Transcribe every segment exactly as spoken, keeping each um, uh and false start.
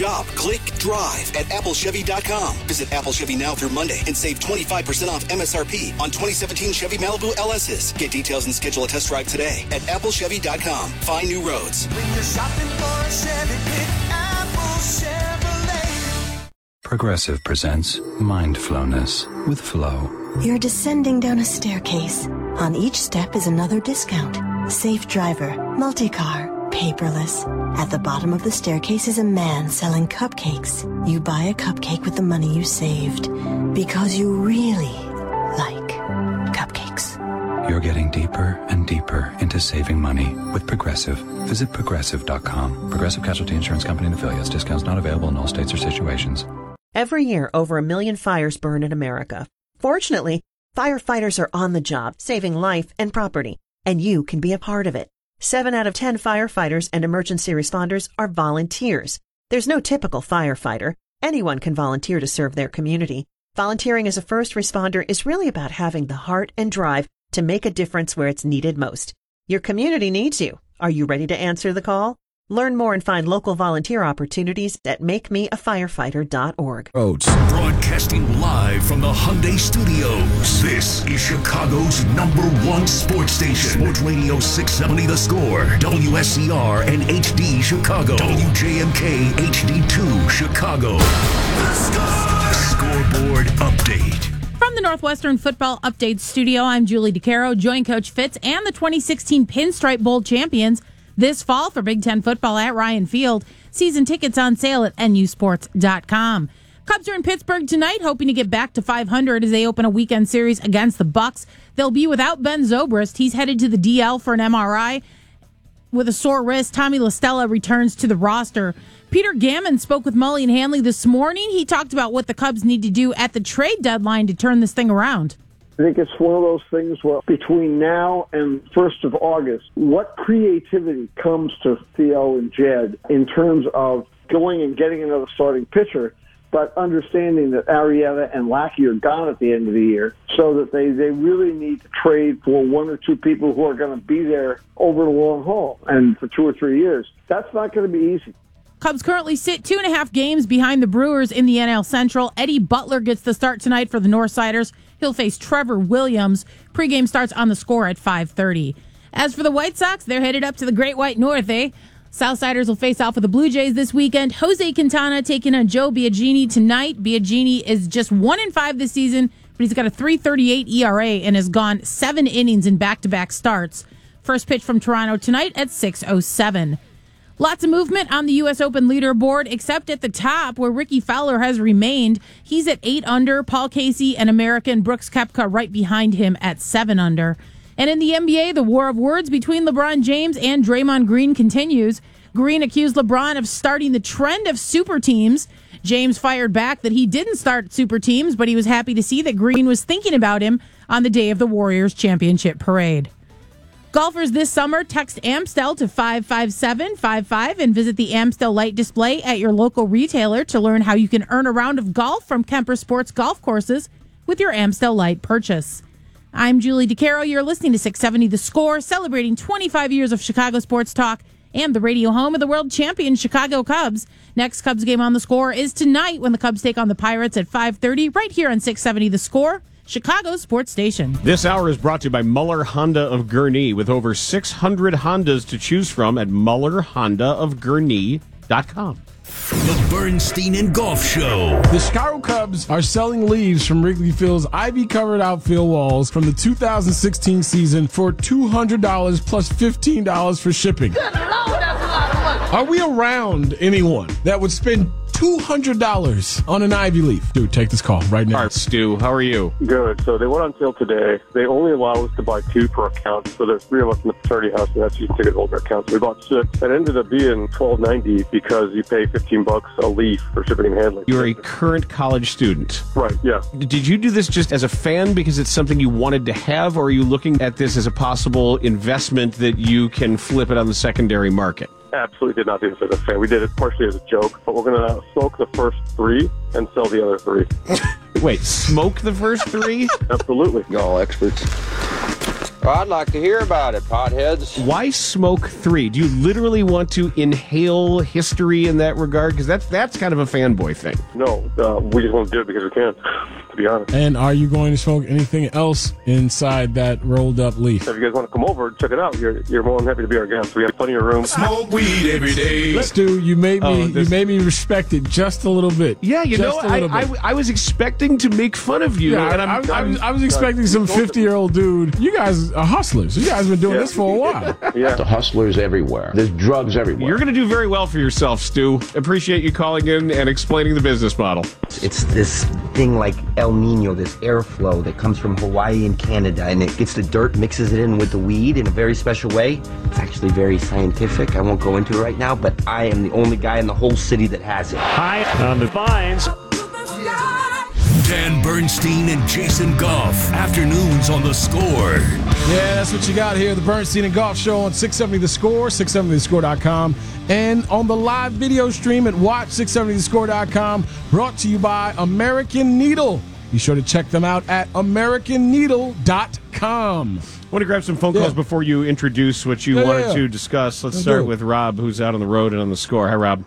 Shop, click, drive at apple chevy dot com. Visit Apple Chevy now through Monday and save twenty-five percent off M S R P on twenty seventeen Chevy Malibu L S's. Get details and schedule a test drive today at apple chevy dot com. Find new roads. When you're shopping for a Chevy, pick Apple Chevrolet. Progressive presents Mindfulness with Flo. You're descending down a staircase. On each step is another discount. Safe driver, multi-car, paperless. At the bottom of the staircase is a man selling cupcakes. You buy a cupcake with the money you saved because you really like cupcakes. You're getting deeper and deeper into saving money with Progressive. Visit progressive dot com. Progressive Casualty Insurance Company and affiliates. Discounts not available in all states or situations. Every year, over a million fires burn in America. Fortunately, firefighters are on the job, saving life and property, and you can be a part of it. Seven out of ten firefighters and emergency responders are volunteers. There's no typical firefighter. Anyone can volunteer to serve their community. Volunteering as a first responder is really about having the heart and drive to make a difference where it's needed most. Your community needs you. Are you ready to answer the call? Learn more and find local volunteer opportunities at make me a firefighter dot org. Roads. Broadcasting live from the Hyundai Studios. This is Chicago's number one sports station. Sports Radio six seventy The Score. W S C R and H D Chicago. W J M K H D two Chicago. The Score. Scoreboard update. From the Northwestern Football Update Studio, I'm Julie DeCaro. Join Coach Fitz and the twenty sixteen Pinstripe Bowl champions this fall for Big Ten football at Ryan Field. Season tickets on sale at N U sports dot com. Cubs are in Pittsburgh tonight, hoping to get back to five hundred as they open a weekend series against the Bucks. They'll be without Ben Zobrist. He's headed to the D L for an M R I. With a sore wrist, Tommy LaStella returns to the roster. Peter Gammon spoke with Mully and Hanley this morning. He talked about what the Cubs need to do at the trade deadline to turn this thing around. I think it's one of those things where between now and first of August, what creativity comes to Theo and Jed in terms of going and getting another starting pitcher, but understanding that Arrieta and Lackey are gone at the end of the year, so that they, they really need to trade for one or two people who are going to be there over the long haul and for two or three years. That's not going to be easy. Cubs currently sit two and a half games behind the Brewers in the N L Central. Eddie Butler gets the start tonight for the Northsiders. He'll face Trevor Williams. Pregame starts on the Score at five thirty. As for the White Sox, they're headed up to the Great White North, eh? Southsiders will face off with the Blue Jays this weekend. Jose Quintana taking on Joe Biagini tonight. Biagini is just one in five this season, but he's got a three thirty-eight E R A and has gone seven innings in back-to-back starts. First pitch from Toronto tonight at six oh seven. Lots of movement on the U S Open leaderboard, except at the top where Ricky Fowler has remained. He's at eight under. Paul Casey and American Brooks Koepka right behind him at seven under. And in the N B A, the war of words between LeBron James and Draymond Green continues. Green accused LeBron of starting the trend of super teams. James fired back that he didn't start super teams, but he was happy to see that Green was thinking about him on the day of the Warriors championship parade. Golfers this summer, text Amstel to five five seven five five and visit the Amstel Light display at your local retailer to learn how you can earn a round of golf from Kemper Sports Golf Courses with your Amstel Light purchase. I'm Julie DeCaro. You're listening to six seventy The Score, celebrating twenty-five years of Chicago sports talk and the radio home of the world champion Chicago Cubs. Next Cubs game on The Score is tonight when the Cubs take on the Pirates at five thirty right here on six seventy The Score, Chicago Sports Station. This hour is brought to you by Muller Honda of Gurnee, with over six hundred Hondas to choose from at muller honda of gurnee dot com. The Bernstein and Golf Show. The Chicago Cubs are selling leaves from Wrigley Field's ivy-covered outfield walls from the two thousand sixteen season for two hundred dollars plus fifteen dollars for shipping. Good Lord, that's a lot of money. Are we around anyone that would spend two hundred dollars on an ivy leaf? Dude, take this call right now. All right, Stu, how are you? Good. So they went on sale today. They only allow us to buy two per account. So there's three of us in the fraternity house, and that's just ticket holder account. So we bought six. It ended up being twelve ninety because you pay fifteen bucks a leaf for shipping and handling. You're a current college student. Right, yeah. Did you do this just as a fan because it's something you wanted to have, or are you looking at this as a possible investment that you can flip it on the secondary market? Absolutely did not do this as a fan. We did it partially as a joke, but we're going to smoke the first three and sell the other three. Wait, smoke the first three? Absolutely. Y'all experts. Well, I'd like to hear about it, potheads. Why smoke three? Do you literally want to inhale history in that regard? Because that's that's kind of a fanboy thing. No, uh, we just want to do it because we can, to be honest. And are you going to smoke anything else inside that rolled up leaf? So if you guys want to come over and check it out, you're you're more than happy to be our guest. We have plenty of room. Smoke weed every day. Stu, you made me Oh, you this- made me respect it just a little bit. Yeah, you Just know, a I, little I, bit. I was expecting to make fun of you, Yeah, and I, I'm, I, I I'm, was, I was expecting some fifty-year-old dude. You guys are hustlers. You guys have been doing Yeah. this for a while. Yeah. The hustlers everywhere. There's drugs everywhere. You're going to do very well for yourself, Stu. Appreciate you calling in and explaining the business model. It's this thing like El Nino, this airflow that comes from Hawaii and Canada, and it gets the dirt, mixes it in with the weed in a very special way. It's actually very scientific. I won't go into it right now, but I am the only guy in the whole city that has it. High on the vines. Dan Bernstein and Jason Goff. Afternoons on The Score. Yeah, that's what you got here. The Bernstein and Golf Show on six seventy The Score, six seventy the score dot com, and on the live video stream at watch six seventy the score dot com, brought to you by American Needle. Be sure to check them out at american needle dot com. I want to grab some phone calls Yeah. before you introduce what you Yeah, wanted yeah, yeah. to discuss. Let's I start do. with Rob, who's out on the road and on The Score. Hi, Rob.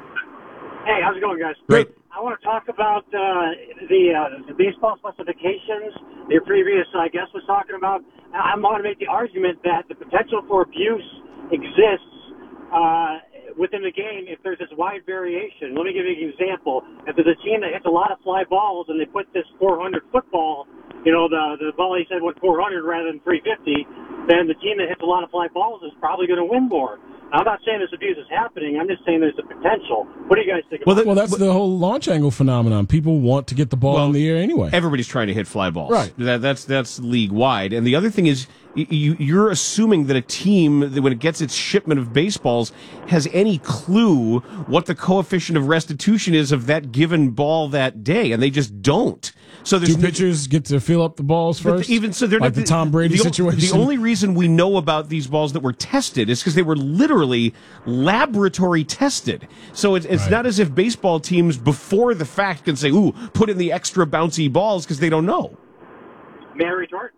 Hey, how's it going, guys? Great. I want to talk about uh, the, uh, the baseball specifications your previous uh, guest was talking about. I'm going to make the argument that the potential for abuse exists uh, within the game if there's this wide variation. Let me give you an example. If there's a team that hits a lot of fly balls and they put this four hundred football, you know, the, the ball he said went four hundred rather than three fifty, then the team that hits a lot of fly balls is probably going to win more. I'm not saying this abuse is happening. I'm just saying there's a potential. What do you guys think about Well, that's the whole launch angle phenomenon. People want to get the ball in the air anyway. Everybody's trying to hit fly balls. Right. That, that's that's league wide. And the other thing is, y- you, you're assuming that a team, that when it gets its shipment of baseballs, has any clue what the coefficient of restitution is of that given ball that day, and they just don't. So there's Do pitchers get to fill up the balls But first? even so, they're like not the Tom Brady the, o- situation. The only reason we know about these balls that were tested is because they were literally laboratory tested. So it's, it's Right. not as if baseball teams before the fact can say, "Ooh, put in the extra bouncy balls," because they don't know. May I retort?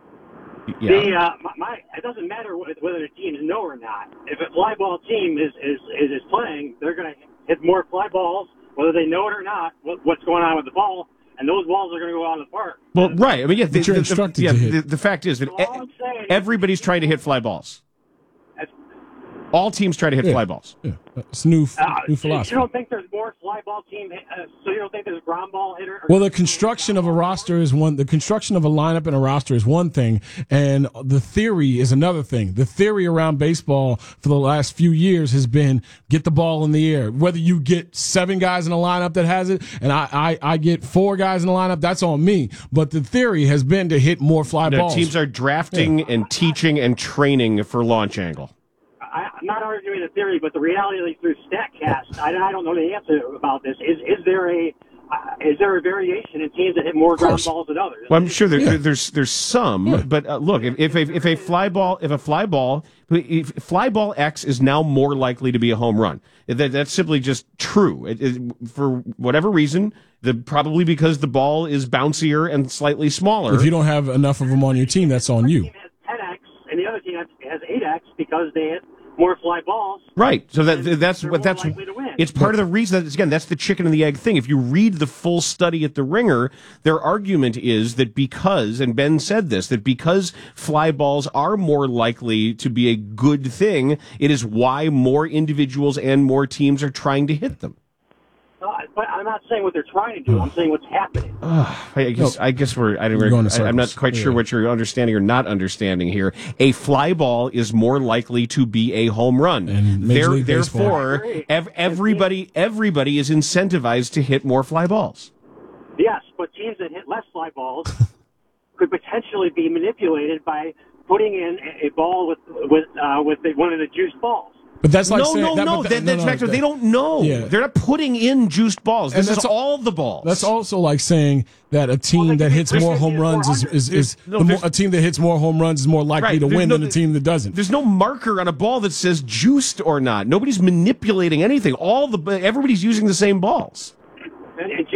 Yeah. The, uh, my, my, it doesn't matter wh- whether the teams know or not. If a fly ball team is, is, is, is playing, they're going to hit more fly balls, whether they know it or not, what, what's going on with the ball, and those balls are going to go out of the park. Well, right. I mean, yeah. The, But you're the- the- instructed yeah, to hit. The, the fact is that So all I'm saying- e- everybody's trying to hit fly balls. That's- All teams try to hit Yeah. fly balls. Yeah, it's new, Uh, new you philosophy. don't think there's more fly ball team, uh, so you don't think there's ground ball hitter? Well, the construction of a roster is one. The construction of a lineup and a roster is one thing, and the theory is another thing. The theory around baseball for the last few years has been get the ball in the air. Whether you get seven guys in a lineup that has it, and I, I, I get four guys in the lineup, that's on me. But the theory has been to hit more fly No, balls. teams are drafting and teaching and training for launch angle. I, I'm not arguing the theory, but the reality through StatCast, I, I don't know the answer about this. Is is there a uh, is there a variation in teams that hit more ground balls than others? Well, I'm sure there, Yeah. there's there's some, but uh, look, if, if a if a fly ball if a fly ball if fly ball X is now more likely to be a home run, that that's simply just true. It, it, for whatever reason, the probably because the ball is bouncier and slightly smaller. If you don't have enough of them on your team, that's on you. Team has ten X, and the other team has, has eight X because they hit more fly balls. Right. So that and that's they're what more that's likely to win. it's part of the reason that again that's the chicken and the egg thing. If you read the full study at the Ringer, their argument is that because and Ben said this that because fly balls are more likely to be a good thing, it is why more individuals and more teams are trying to hit them. No, but I'm not saying what they're trying to do. I'm saying what's happening. I guess I guess we're I, We're going in I, I'm not circles. quite sure Yeah. what you're understanding or not understanding here. A fly ball is more likely to be a home run. And Major There, League Baseball. therefore, I agree. ev- everybody everybody is incentivized to hit more fly balls. Yes, but teams that hit less fly balls could potentially be manipulated by putting in a, a ball with with uh, with the, one of the juiced balls. But that's like no, saying no, that, no, but that, that- that's no, factor. that- They don't know. Yeah. They're not putting in juiced balls. And This is that's all the balls. That's also like saying that a team they that can hits be more fifty home and runs is, is, is No, the more, there's- a team that hits more home runs is more likely Right, to there's win no- than a team that doesn't. There's no marker on a ball that says juiced or not. Nobody's manipulating anything. All the everybody's using the same balls. And, and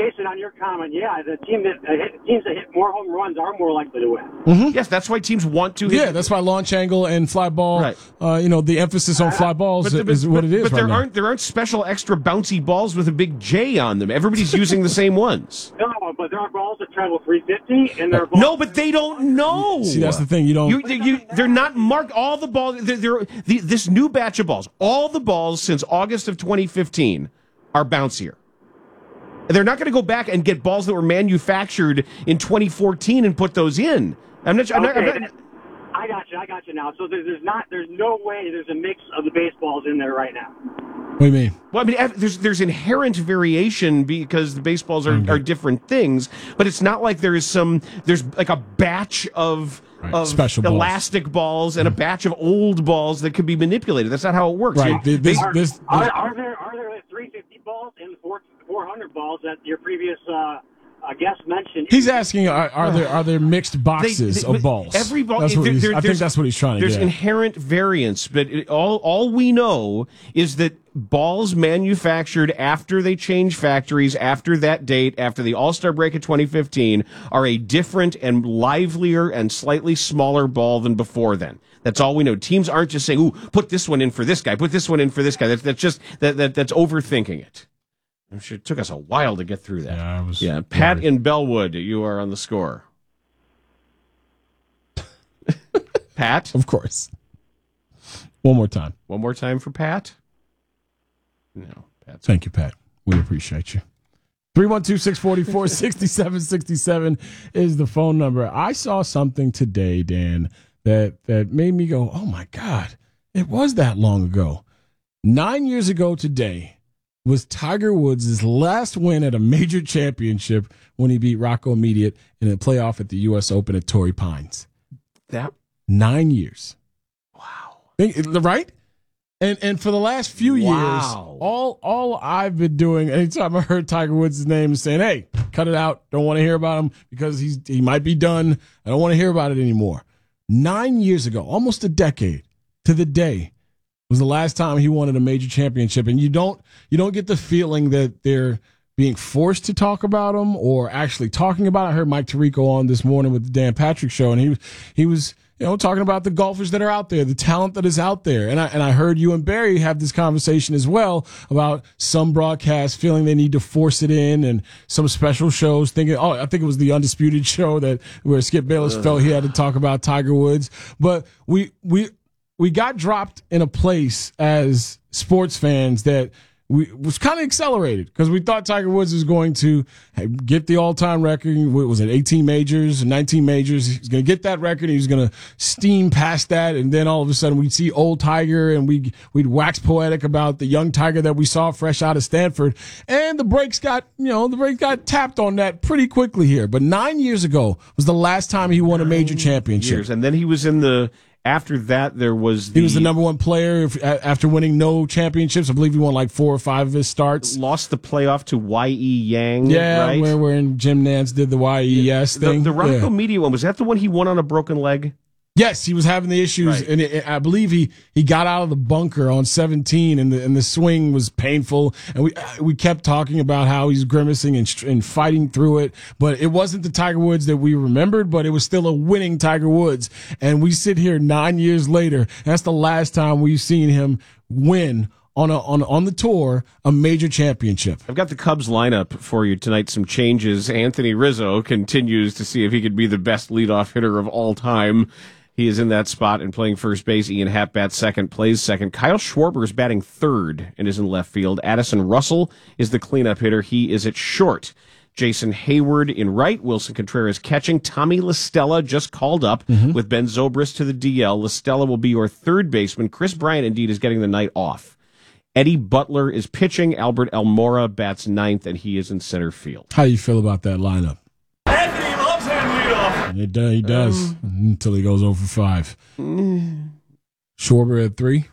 Jason, on your comment, yeah, the team that uh, hit, teams that hit more home runs are more likely to win. Mm-hmm. Yes, that's why teams want to hit. Yeah, that's why launch angle and fly ball, Right. uh, you know, the emphasis on fly balls But, is but, what it is but right there now. aren't there aren't special extra bouncy balls with a big J on them. Everybody's using the same ones. No, but there are balls that travel three fifty, and there are balls. No, but they don't know. See, that's the thing. You don't. You, you, they're not marked. All the balls. They're, they're, the, this new batch of balls. All the balls since August of twenty fifteen are bouncier. They're not going to go back and get balls that were manufactured in twenty fourteen and put those in. I'm not. I'm not, I'm Okay, not I got you. I got you now. So there's, there's not. There's no way there's a mix of the baseballs in there right now. What do you mean? Well, I mean, there's there's inherent variation because the baseballs are, Mm-hmm. are different things, but it's not like there is some there's like a batch of Right. of Special balls. elastic balls and a batch of old balls that could be manipulated. That's not how it works. Right. You- This, Are, this, this, are, are there are there three fifty balls and four hundred balls that your previous uh, uh, guest mentioned? he's asking: Are, are there are there mixed boxes They- of they- balls? Every ball. That's what there- he's, there- I think there's- that's what he's trying to There's get. at. inherent variance, but it, all all we know is that balls manufactured after they change factories, after that date, after the All-Star break of twenty fifteen, are a different and livelier and slightly smaller ball than before then. That's all we know. Teams aren't just saying, "Ooh, put this one in for this guy, put this one in for this guy." That's that's just that, that that's overthinking it. I'm sure it took us a while to get through that. Yeah, I was Yeah, Pat worried. in Bellwood, you are on the score. Pat? Of course. One more time. One more time for Pat? No, Pat's Thank you, Pat. We appreciate you. three one two, six four four, six seven six seven is the phone number. I saw something today, Dan, that, that made me go, oh, my God, it was that long ago. Nine years ago today was Tiger Woods' last win at a major championship when he beat Rocco Mediate in a playoff at the U S Open at Torrey Pines. that Nine years. Wow. Think, right? And and for the last few years, Wow. all all I've been doing, anytime I heard Tiger Woods' name, is saying, hey, cut it out. Don't want to hear about him because he's he might be done. I don't want to hear about it anymore. Nine years ago, almost a decade to the day, was the last time he won at a major championship. And you don't you don't get the feeling that they're being forced to talk about him or actually talking about it. I heard Mike Tirico on this morning with the Dan Patrick Show, and he he was you know talking about the golfers that are out there, the talent that is out there. And I and I heard you and Barry have this conversation as well about some broadcasts feeling they need to force it in, and some special shows thinking, oh, I think it was the Undisputed show that where Skip Bayless uh. felt he had to talk about Tiger Woods. But we we we got dropped in a place as sports fans that we was kind of accelerated because we thought Tiger Woods was going to get the all-time record. What was it, eighteen majors, nineteen majors? He's going to get that record. He was going to steam past that, and then all of a sudden we'd see old Tiger, and we we'd wax poetic about the young Tiger that we saw fresh out of Stanford. And the brakes got, you know, the brakes got tapped on that pretty quickly here. But nine years ago was the last time he won a major championship. years. And then he was in the. After that, there was the, he was the number one player after winning no championships. I believe he won like four or five of his starts. Lost the playoff to Y E Yang. Yeah, right? where when Jim Nance did the Y E S the, thing. The Rocco yeah. Media one, was that the one he won on a broken leg? Yes, he was having the issues, Right. and it, I believe he, he got out of the bunker on seventeen, and the and the swing was painful, and we we kept talking about how he's grimacing and and fighting through it, but it wasn't the Tiger Woods that we remembered, but it was still a winning Tiger Woods, and we sit here nine years later, and that's the last time we've seen him win on a on on the tour a major championship. I've got the Cubs lineup for you tonight. Some changes. Anthony Rizzo continues to see if he could be the best leadoff hitter of all time. He is in that spot and playing first base. Ian Happ bats second, plays second. Kyle Schwarber is batting third and is in left field. Addison Russell is the cleanup hitter. He is at short. Jason Hayward in right. Wilson Contreras catching. Tommy LaStella just called up mm-hmm. with Ben Zobrist to the D L. LaStella will be your third baseman. Chris Bryant, indeed, is getting the night off. Eddie Butler is pitching. Albert Almora bats ninth, and he is in center field. How do you feel about that lineup? Anthony loves that leadoff. It, uh, he does um, until he goes oh for five. Mm. Schwarber at three.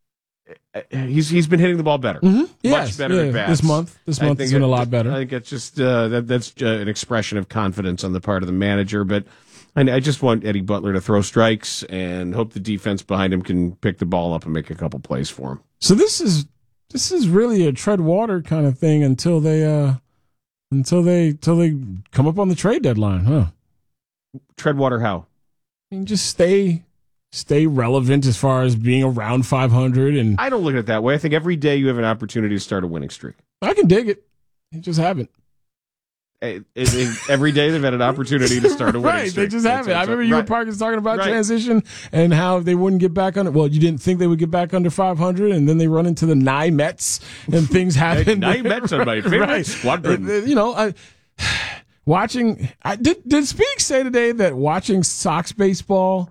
He's he's been hitting the ball better, mm-hmm. much yes, better yeah. at bats this month. This month has been it, a lot better. I think it's just uh, that that's uh, an expression of confidence on the part of the manager. But I, I just want Eddie Butler to throw strikes and hope the defense behind him can pick the ball up and make a couple plays for him. So this is this is really a tread water kind of thing until they uh, until they until they come up on the trade deadline, huh? Tread water how? I mean, just stay stay relevant as far as being around five hundred. And I don't look at it that way. I think every day you have an opportunity to start a winning streak. I can dig it. You just haven't. It, it, it, every day they've had an opportunity to start a winning right, streak. they just haven't. I remember you right. and Parkins talking about right. transition and how they wouldn't get back under. Well, you didn't think they would get back under five hundred, and then they run into the Nye Mets, and things happen. Nye Mets are my favorite right. squadron. You know, I, watching. I did. Did Speak say today that watching Sox baseball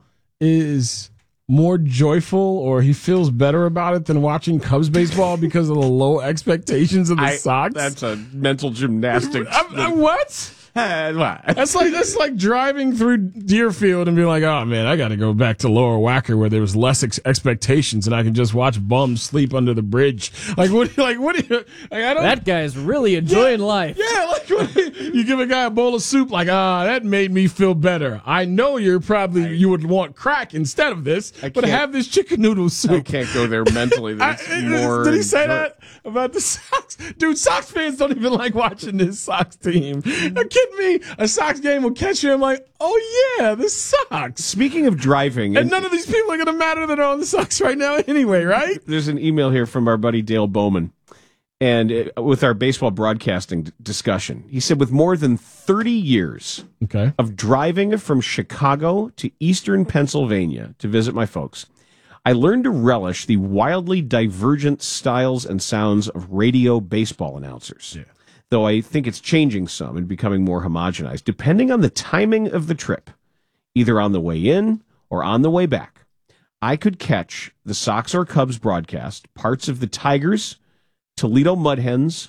is more joyful, or he feels better about it than watching Cubs baseball because of the low expectations of the I, Sox? That's a mental gymnastics. I, I, what? That's like that's like driving through Deerfield and being like, oh man, I got to go back to Lower Wacker where there was less ex- expectations and I can just watch bums sleep under the bridge. Like what? Like what? Do you, like, I don't. That guy's really enjoying yeah, life. Yeah, like what, you give a guy a bowl of soup, like ah, that made me feel better. I know you're probably I, you would want crack instead of this, but have this chicken noodle soup. I can't go there mentally. I, more did he say enjoy- that about the Sox? Dude, Sox fans don't even like watching this Sox team. Are you kidding me? A Sox game will catch you. I'm like, oh yeah, the Sox. Speaking of driving, and, and none of these people are going to matter that are on the Sox right now anyway, right? There's an email here from our buddy Dale Bowman, and uh, with our baseball broadcasting d- discussion, he said, with more than thirty years okay. of driving from Chicago to eastern Pennsylvania to visit my folks, I learned to relish the wildly divergent styles and sounds of radio baseball announcers. Yeah. Though I think it's changing some and becoming more homogenized, depending on the timing of the trip, either on the way in or on the way back. I could catch the Sox or Cubs broadcast, parts of the Tigers, Toledo Mudhens,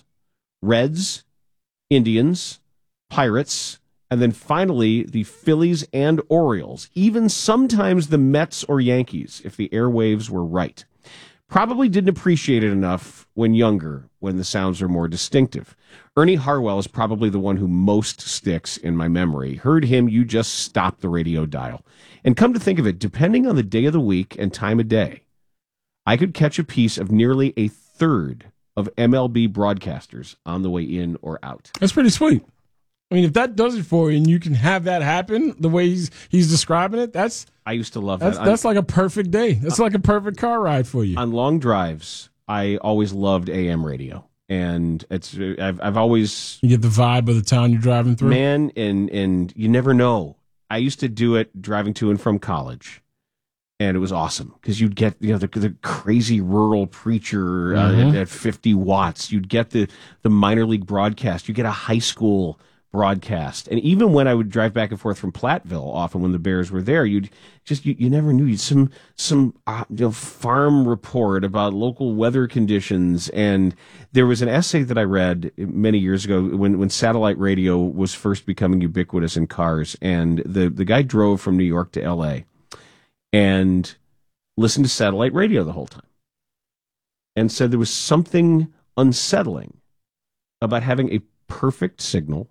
Reds, Indians, Pirates, and then finally the Phillies and Orioles, even sometimes the Mets or Yankees, if the airwaves were right. Probably didn't appreciate it enough when younger, when the sounds are more distinctive. Ernie Harwell is probably the one who most sticks in my memory. Heard him, you just stop the radio dial. And come to think of it, depending on the day of the week and time of day, I could catch a piece of nearly a third of M L B broadcasters on the way in or out. That's pretty sweet. I mean, if that does it for you and you can have that happen the way he's he's describing it, that's I used to love that's, that. That's like a perfect day. That's like a perfect car ride for you. On long drives, I always loved A M radio. And it's I've I've always you get the vibe of the town you're driving through. Man, and and you never know. I used to do it driving to and from college, and it was awesome because you'd get you know the, the crazy rural preacher uh, mm-hmm. at, at fifty watts. You'd get the the minor league broadcast. You get a high school broadcast, and even when I would drive back and forth from Platteville, often when the Bears were there, you'd just you, you never knew. You'd some some uh, you know, farm report about local weather conditions, and there was an essay that I read many years ago when when satellite radio was first becoming ubiquitous in cars, and the the guy drove from New York to L A and listened to satellite radio the whole time, and said there was something unsettling about having a perfect signal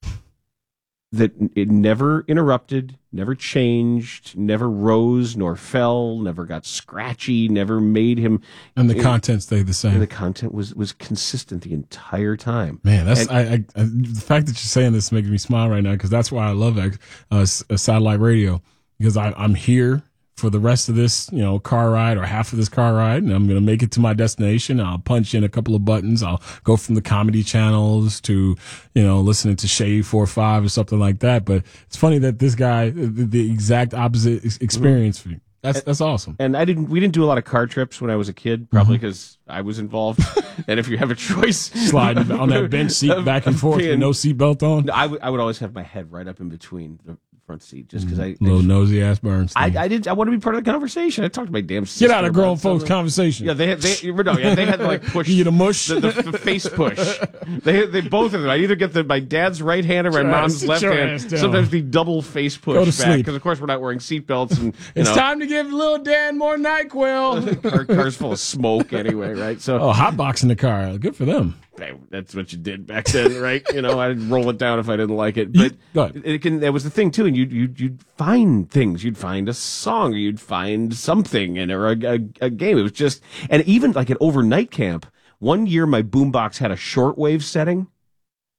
that it never interrupted, never changed, never rose nor fell, never got scratchy, never made him. And the it, content stayed the same. And the content was, was consistent the entire time. Man, that's and, I, I, I, the fact that you're saying this makes me smile right now because that's why I love uh, satellite radio because I, I'm here for the rest of this, you know, car ride or half of this car ride, and I'm going to make it to my destination. I'll punch in a couple of buttons. I'll go from the comedy channels to, you know, listening to Shade four or five or something like that. But it's funny that this guy, the, the exact opposite experience for you. That's that's awesome. And I didn't. We didn't do a lot of car trips when I was a kid, probably because mm-hmm. I was involved. And if you have a choice, sliding on that bench seat back and forth being, with no seatbelt on, I, w- I would always have my head right up in between the front seat just because I little I, nosy ass Bernstein. I, I did. I want to be part of the conversation. I talked to my damn sister. Get out of grown folks' conversation. Yeah, they had. They no, yeah, they had to like push. You get a mush. The, the, the face push. They they both of them. I either get the my dad's right hand or my mom's left hand. Sometimes the double face push Go to back sleep because of course we're not wearing seatbelts and you it's know, time to give little Dan more NyQuil. Our car's full of smoke anyway, right? So oh, hotboxing the car. Good for them. That's what you did back then, right? You know, I'd roll it down if I didn't like it. But it can. That was the thing too, and you'd you'd, you'd find things. You'd find a song, or you'd find something, and or a, a, a game. It was just, and even like at overnight camp. One year, my boombox had a shortwave setting,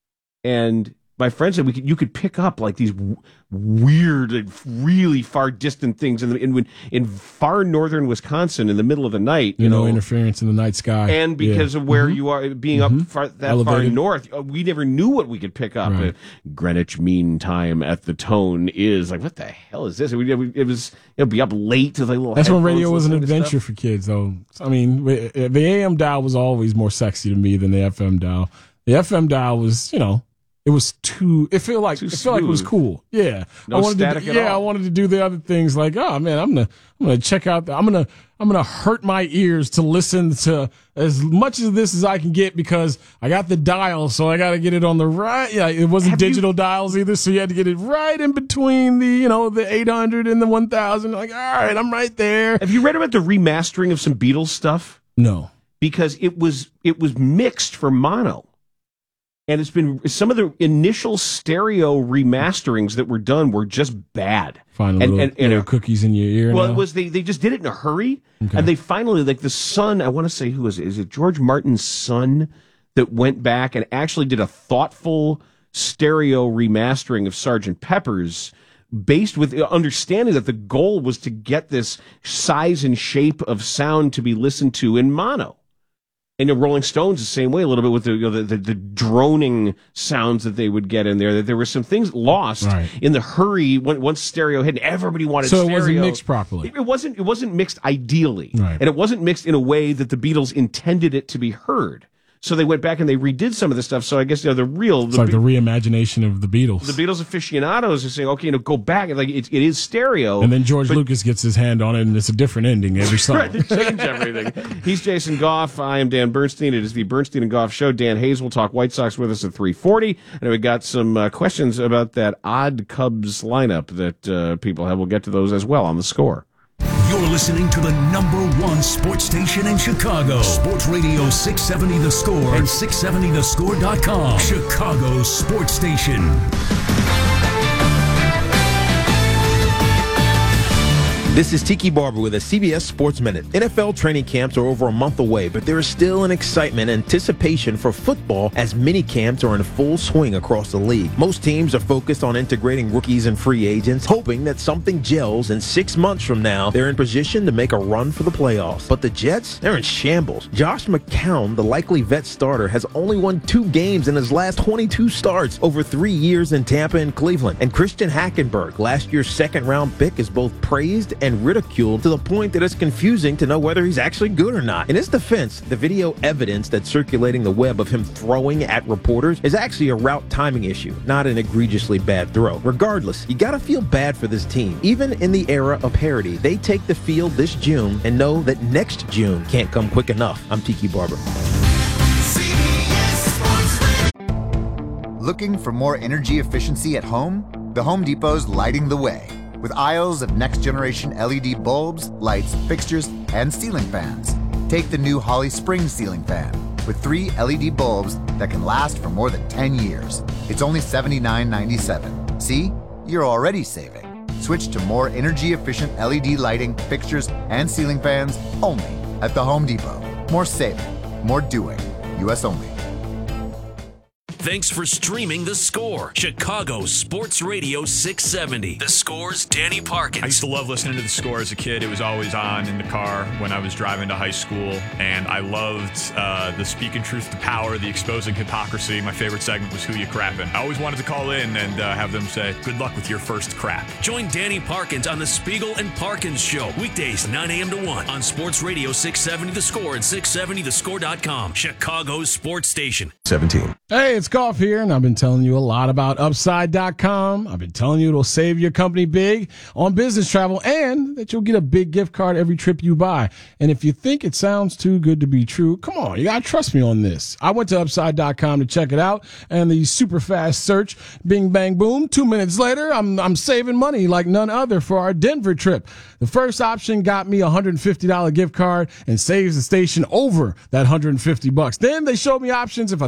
and my friend said we could, you could pick up like these w- weird, like, really far distant things in the, in in far northern Wisconsin in the middle of the night. You, you know, know, interference in the night sky, and because yeah. of where mm-hmm. you are, being mm-hmm. up far, that Elevated. far north, we never knew what we could pick up. Right. Uh, Greenwich Mean Time at the tone is like, what the hell is this? It, it, it was it'll be up late to like little. That's when radio was an listening to adventure stuff. for kids, though. I mean, the A M dial was always more sexy to me than the F M dial. The F M dial was, you know. It was too. It felt like Too it felt like it was smooth. cool. Yeah, No I wanted static to. at Do, yeah, all. I wanted to do the other things like, oh man, I'm gonna, I'm gonna check out. The, I'm gonna, I'm gonna hurt my ears to listen to as much of this as I can get because I got the dial, so I got to get it on the right. Yeah, it wasn't Have digital dials either, so you had to get it right in between the, you know, the eight hundred and the one thousand. Like, all right, I'm right there. Have you read about the remastering of some Beatles stuff? No, because it was it was mixed for mono. And it's been some of the initial stereo remasterings that were done were just bad. Find a and, little, and, and little cookies in your ear. Well, now. it was they they just did it in a hurry, Okay. and they finally like the son. I want to say who was it? Is it George Martin's son that went back and actually did a thoughtful stereo remastering of Sergeant Pepper's, based with understanding that the goal was to get this size and shape of sound to be listened to in mono. And the Rolling Stones the same way a little bit with the, you know, the, the the droning sounds that they would get in there. That there were some things lost Right. in the hurry when, once stereo hit. And everybody wanted so stereo. it wasn't mixed properly. It, it wasn't. It wasn't mixed ideally, Right. and it wasn't mixed in a way that the Beatles intended it to be heard. So they went back and they redid some of the stuff. So I guess you know the real It's the, like the reimagination of the Beatles. the Beatles aficionados are saying, okay, you know, go back and like it, it is stereo. And then George but- Lucas gets his hand on it, and it's a different ending every song. Right, to change everything. He's Jason Goff. I am Dan Bernstein. It is the Bernstein and Goff Show. Dan Hayes will talk White Sox with us at three forty. And we got some uh, questions about that odd Cubs lineup that uh, people have. We'll get to those as well on The Score. You're listening to the number one sports station in Chicago. Sports Radio six seventy The Score and six seventy the score dot com. Chicago's sports station. This is Tiki Barber with a C B S Sports Minute. N F L training camps are over a month away, but there is still an excitement and anticipation for football as mini camps are in full swing across the league. Most teams are focused on integrating rookies and free agents, hoping that something gels and six months from now, they're in position to make a run for the playoffs. But the Jets, they're in shambles. Josh McCown, the likely vet starter, has only won two games in his last twenty-two starts over three years in Tampa and Cleveland. And Christian Hackenberg, last year's second-round pick, is both praised and ridiculed to the point that it's confusing to know whether he's actually good or not. In his defense, the video evidence that's circulating the web of him throwing at reporters is actually a route timing issue, not an egregiously bad throw. Regardless, you gotta feel bad for this team. Even in the era of parity, they take the field this June and know that next June can't come quick enough. I'm Tiki Barber. Looking for more energy efficiency at home? The Home Depot's lighting the way. With aisles of next-generation L E D bulbs, lights, fixtures, and ceiling fans. Take the new Holly Spring ceiling fan with three L E D bulbs that can last for more than ten years. It's only seventy-nine ninety-seven. See? You're already saving. Switch to more energy-efficient L E D lighting, fixtures, and ceiling fans only at the Home Depot. More saving, more doing. U S only. Thanks for streaming The Score. Chicago Sports Radio six seventy. The Score's Danny Parkins. I used to love listening to The Score as a kid. It was always on in the car when I was driving to high school. And I loved uh, the speaking truth to power, the exposing hypocrisy. My favorite segment was Who You Crappin'. I always wanted to call in and uh, have them say, good luck with your first crap. Join Danny Parkins on the Spiegel and Parkins Show. Weekdays, nine a.m. to one on Sports Radio six seventy The Score and six seventy the score dot com. Chicago's sports station. seventeen. Hey, it's Golf here, and I've been telling you a lot about Upside dot com. I've been telling you it'll save your company big on business travel and that you'll get a big gift card every trip you buy. And if you think it sounds too good to be true, come on, you got to trust me on this. I went to Upside dot com to check it out, and the super fast search, bing, bang, boom, two minutes later, I'm I'm saving money like none other for our Denver trip. The first option got me a one hundred fifty dollars gift card and saves the station over that one hundred fifty bucks. Then they showed me options if I took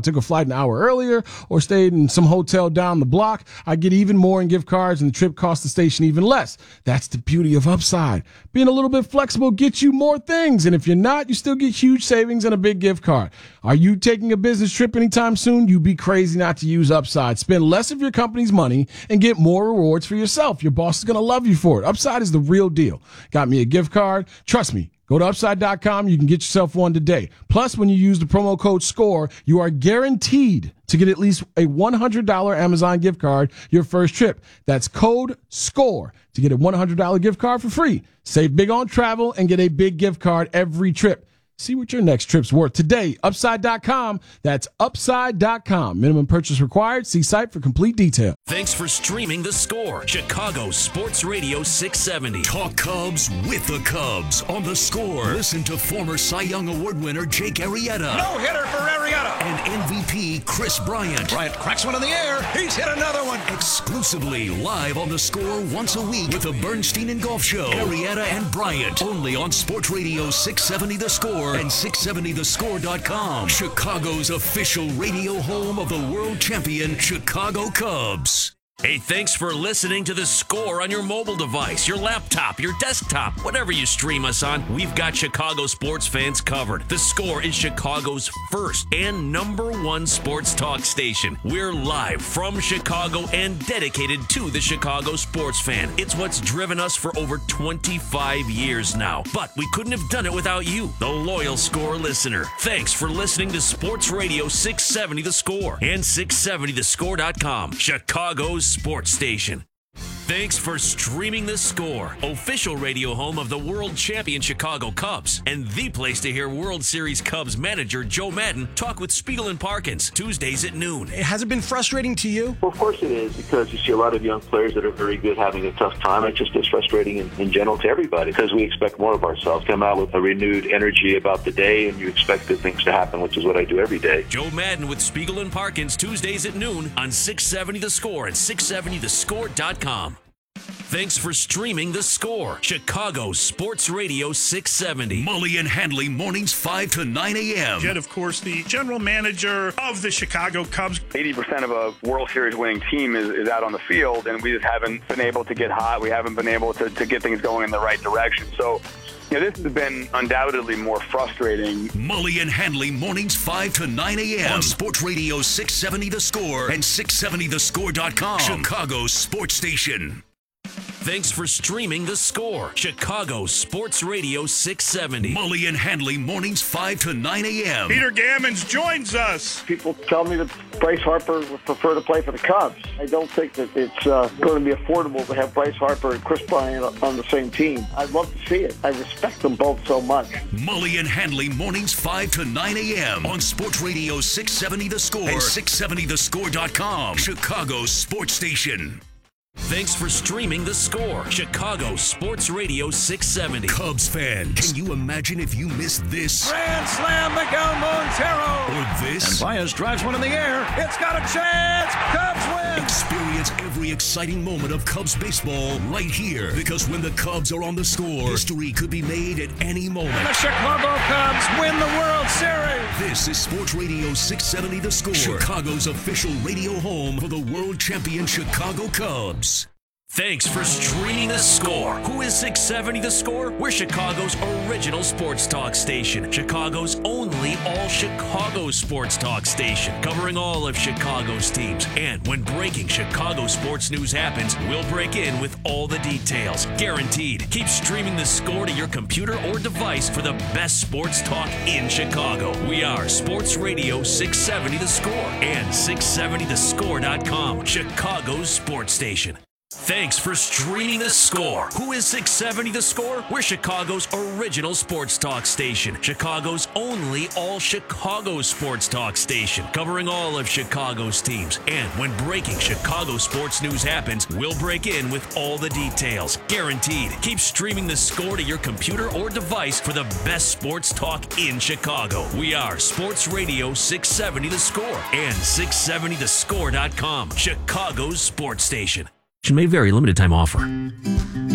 took a flight an hour earlier or stayed in some hotel down the block, I get even more in gift cards and the trip costs the station even less. That's the beauty of Upside. Being a little bit flexible gets you more things, and if you're not, you still get huge savings and a big gift card. Are you taking a business trip anytime soon? You'd be crazy not to use Upside. Spend less of your company's money and get more rewards for yourself. Your boss is going to love you for it. Upside is the real deal. Got me a gift card? Trust me. Go to upside dot com. You can get yourself one today. Plus, when you use the promo code SCORE, you are guaranteed to get at least a one hundred dollars Amazon gift card your first trip. That's code SCORE to get a one hundred dollars gift card for free. Save big on travel and get a big gift card every trip. See what your next trip's worth today. upside dot com. That's upside dot com. Minimum purchase required. See site for complete detail. Thanks for streaming The Score, Chicago Sports Radio six seventy. Talk Cubs with the Cubs on The Score. Listen to former Cy Young Award winner Jake Arrieta. No hitter for Arrieta. And M V P Chris Bryant. Bryant cracks one in the air. He's hit another one. Exclusively live on The Score once a week with the Bernstein and Golf Show. Arrieta and Bryant. Only on Sports Radio six seventy The Score and six seventy the score dot com. Chicago's official radio home of the world champion Chicago Cubs. Hey, thanks for listening to The Score on your mobile device, your laptop, your desktop, whatever you stream us on. We've got Chicago sports fans covered. The Score is Chicago's first and number one sports talk station. We're live from Chicago and dedicated to the Chicago sports fan. It's what's driven us for over twenty-five years now. But we couldn't have done it without you, the loyal Score listener. Thanks for listening to Sports Radio six seventy The Score and six seventy the score dot com, Chicago's sports station. Thanks for streaming The Score, official radio home of the world champion Chicago Cubs, and the place to hear World Series Cubs manager Joe Maddon talk with Spiegel and Parkins, Tuesdays at noon. Has it been frustrating to you? Well, of course it is, because you see a lot of young players that are very good having a tough time. It just is frustrating in, in general to everybody, because we expect more of ourselves. Come out with a renewed energy about the day, and you expect good things to happen, which is what I do every day. Joe Maddon with Spiegel and Parkins, Tuesdays at noon on six seventy The Score and six seventy the score dot com. Thanks for streaming The Score, Chicago Sports Radio six seventy. Mully and Handley mornings five to nine a.m. Jed, of course, the general manager of the Chicago Cubs. eighty percent of a World Series winning team is, is out on the field, and we just haven't been able to get hot. We haven't been able to, to get things going in the right direction. So, you know, this has been undoubtedly more frustrating. Mully and Handley mornings five to nine a.m. on Sports Radio six seventy The Score and six seventy the score dot com, Chicago's sports station. Thanks for streaming The Score, Chicago Sports Radio six seventy. Mully and Handley mornings five to nine a.m. Peter Gammons joins us. People tell me that Bryce Harper would prefer to play for the Cubs. I don't think that it's uh, going to be affordable to have Bryce Harper and Chris Bryant on the same team. I'd love to see it. I respect them both so much. Mully and Handley mornings five to nine a.m. on Sports Radio six seventy The Score and six seventy the score dot com, Chicago's sports station. Thanks for streaming The Score, Chicago Sports Radio six seventy. Cubs fans, can you imagine if you missed this? Grand slam, Miguel Montero. Or this? And Baez drives one in the air. It's got a chance. Cubs win. Experience every exciting moment of Cubs baseball right here. Because when the Cubs are on The Score, history could be made at any moment. And the Chicago Cubs win the World Series. This is Sports Radio six seventy The Score, Chicago's official radio home for the world champion Chicago Cubs. Thanks for streaming The Score. Who is six seventy The Score? We're Chicago's original sports talk station. Chicago's only all-Chicago sports talk station. Covering all of Chicago's teams. And when breaking Chicago sports news happens, we'll break in with all the details. Guaranteed. Keep streaming The Score to your computer or device for the best sports talk in Chicago. We are Sports Radio six seventy The Score and six seventy the score dot com, Chicago's sports station. Thanks for streaming The Score. Who is six seventy The Score? We're Chicago's original sports talk station. Chicago's only all-Chicago sports talk station. Covering all of Chicago's teams. And when breaking Chicago sports news happens, we'll break in with all the details. Guaranteed. Keep streaming The Score to your computer or device for the best sports talk in Chicago. We are Sports Radio six seventy The Score and six seventy the score dot com, Chicago's sports station. May vary, limited time offer.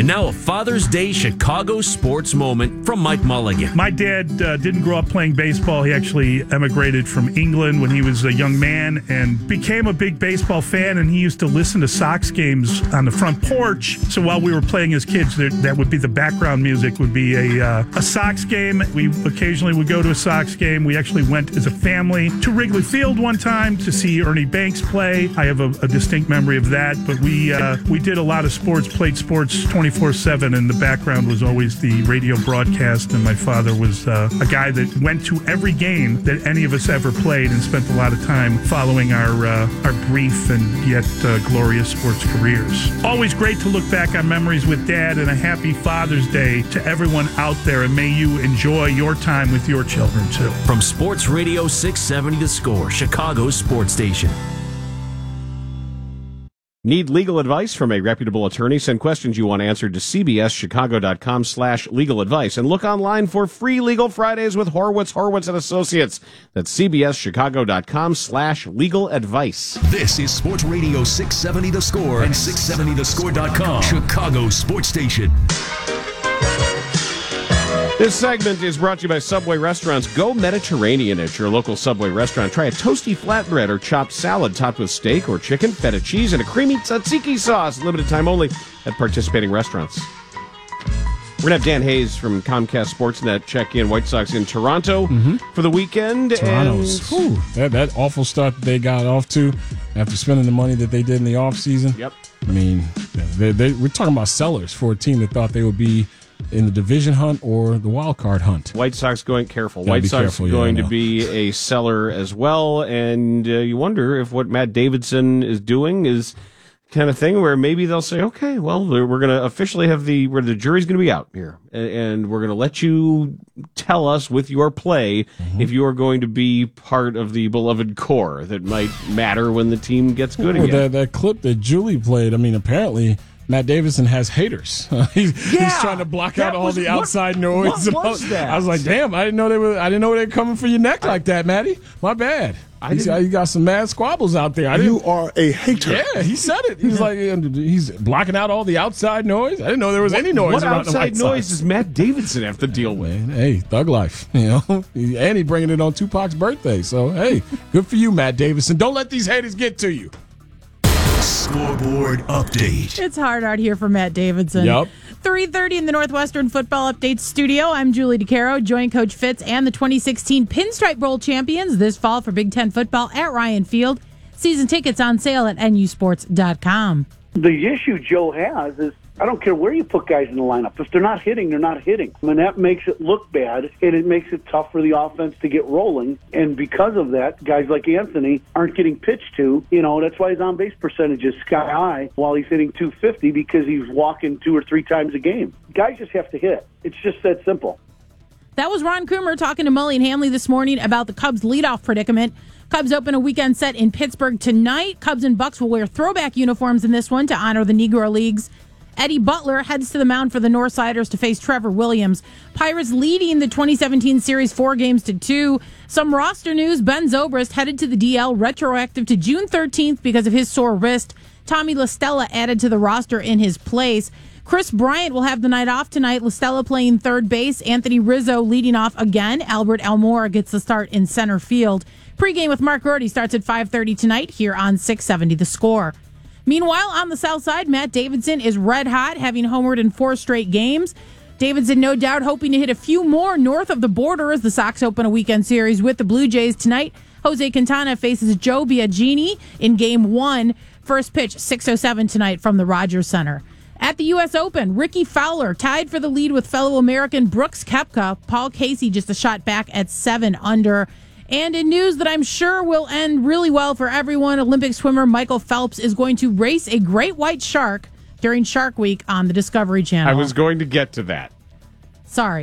And now a Father's Day Chicago sports moment from Mike Mulligan. My dad uh, didn't grow up playing baseball. He actually emigrated from England when he was a young man and became a big baseball fan, and he used to listen to Sox games on the front porch. So while we were playing as kids, there, that would be the background music would be a, uh, a Sox game. We occasionally would go to a Sox game. We actually went as a family to Wrigley Field one time to see Ernie Banks play. I have a, a distinct memory of that, but we uh, we did a lot of sports, played sports twenty-four seven, and the background was always the radio broadcast, and my father was uh, a guy that went to every game that any of us ever played and spent a lot of time following our, uh, our brief and yet uh, glorious sports careers. Always great to look back on memories with Dad, and a happy Father's Day to everyone out there, and may you enjoy your time with your children, too. From Sports Radio six seventy The Score, Chicago's sports station. Need legal advice from a reputable attorney? Send questions you want answered to cbschicago.com slash legal advice. And look online for free Legal Fridays with Horwitz, Horwitz and Associates. That's cbschicago.com slash legal advice. This is Sports Radio six seventy The Score and six seventy the score dot com, Chicago's sports station. This segment is brought to you by Subway Restaurants. Go Mediterranean at your local Subway restaurant. Try a toasty flatbread or chopped salad topped with steak or chicken, feta cheese, and a creamy tzatziki sauce. Limited time only at participating restaurants. We're going to have Dan Hayes from Comcast Sportsnet check in White Sox in Toronto mm-hmm. for the weekend. Toronto's, and whew, that, that awful start that they got off to after spending the money that they did in the offseason. Yep. I mean, they, they, we're talking about sellers for a team that thought they would be in the division hunt or the wild card hunt. White Sox going careful. Gotta White be Sox careful, going yeah, to be a seller as well, and uh, you wonder if what Matt Davidson is doing is kind of thing where maybe they'll say, okay, well, we're going to officially have the where the jury's going to be out here, and, and we're going to let you tell us with your play mm-hmm. if you are going to be part of the beloved core that might matter when the team gets good well, again. That, that clip that Julie played, I mean, apparently Matt Davidson has haters. he's, yeah, he's trying to block out all was, the outside what, noise. What was that? I was like, damn, I didn't know they were. I didn't know they were coming for your neck I, like that, Matty. My bad. I he's, he got some mad squabbles out there. I you are a hater. Yeah, he said it. He's like, he's blocking out all the outside noise. I didn't know there was what, any noise what around the White outside Sox. noise does Matt Davidson have to deal with? Man, hey, thug life, you know. And he's bringing it on Tupac's birthday. So, hey, good for you, Matt Davidson. Don't let these haters get to you. Scoreboard update. It's hard out here for Matt Davidson. Yep. three thirty in the Northwestern Football Update studio. I'm Julie DeCaro, join Coach Fitz and the twenty sixteen Pinstripe Bowl champions this fall for Big Ten football at Ryan Field. Season tickets on sale at N U sports dot com. The issue Joe has is I don't care where you put guys in the lineup. If they're not hitting, they're not hitting. I mean, that makes it look bad, and it makes it tough for the offense to get rolling. And because of that, guys like Anthony aren't getting pitched to. You know, that's why his on-base percentage is sky high while he's hitting two fifty because he's walking two or three times a game. Guys just have to hit. It's just that simple. That was Ron Coomer talking to Mully and Hanley this morning about the Cubs' leadoff predicament. Cubs open a weekend set in Pittsburgh tonight. Cubs and Bucks will wear throwback uniforms in this one to honor the Negro Leagues. Eddie Butler heads to the mound for the Northsiders to face Trevor Williams. Pirates leading the twenty seventeen series four games to two. Some roster news, Ben Zobrist headed to the D L retroactive to June thirteenth because of his sore wrist. Tommy La Stella added to the roster in his place. Chris Bryant will have the night off tonight. La Stella playing third base. Anthony Rizzo leading off again. Albert Almora gets the start in center field. Pre-game with Mark Rohde starts at five thirty tonight here on six seventy The Score. Meanwhile, on the south side, Matt Davidson is red hot, having homered in four straight games. Davidson, no doubt, hoping to hit a few more north of the border as the Sox open a weekend series with the Blue Jays tonight. Jose Quintana faces Joe Biagini in game one. First pitch, six oh seven tonight from the Rogers Center. At the U S Open, Ricky Fowler tied for the lead with fellow American Brooks Koepka. Paul Casey just a shot back at seven under. And in news that I'm sure will end really well for everyone, Olympic swimmer Michael Phelps is going to race a great white shark during Shark Week on the Discovery Channel. I was going to get to that. Sorry.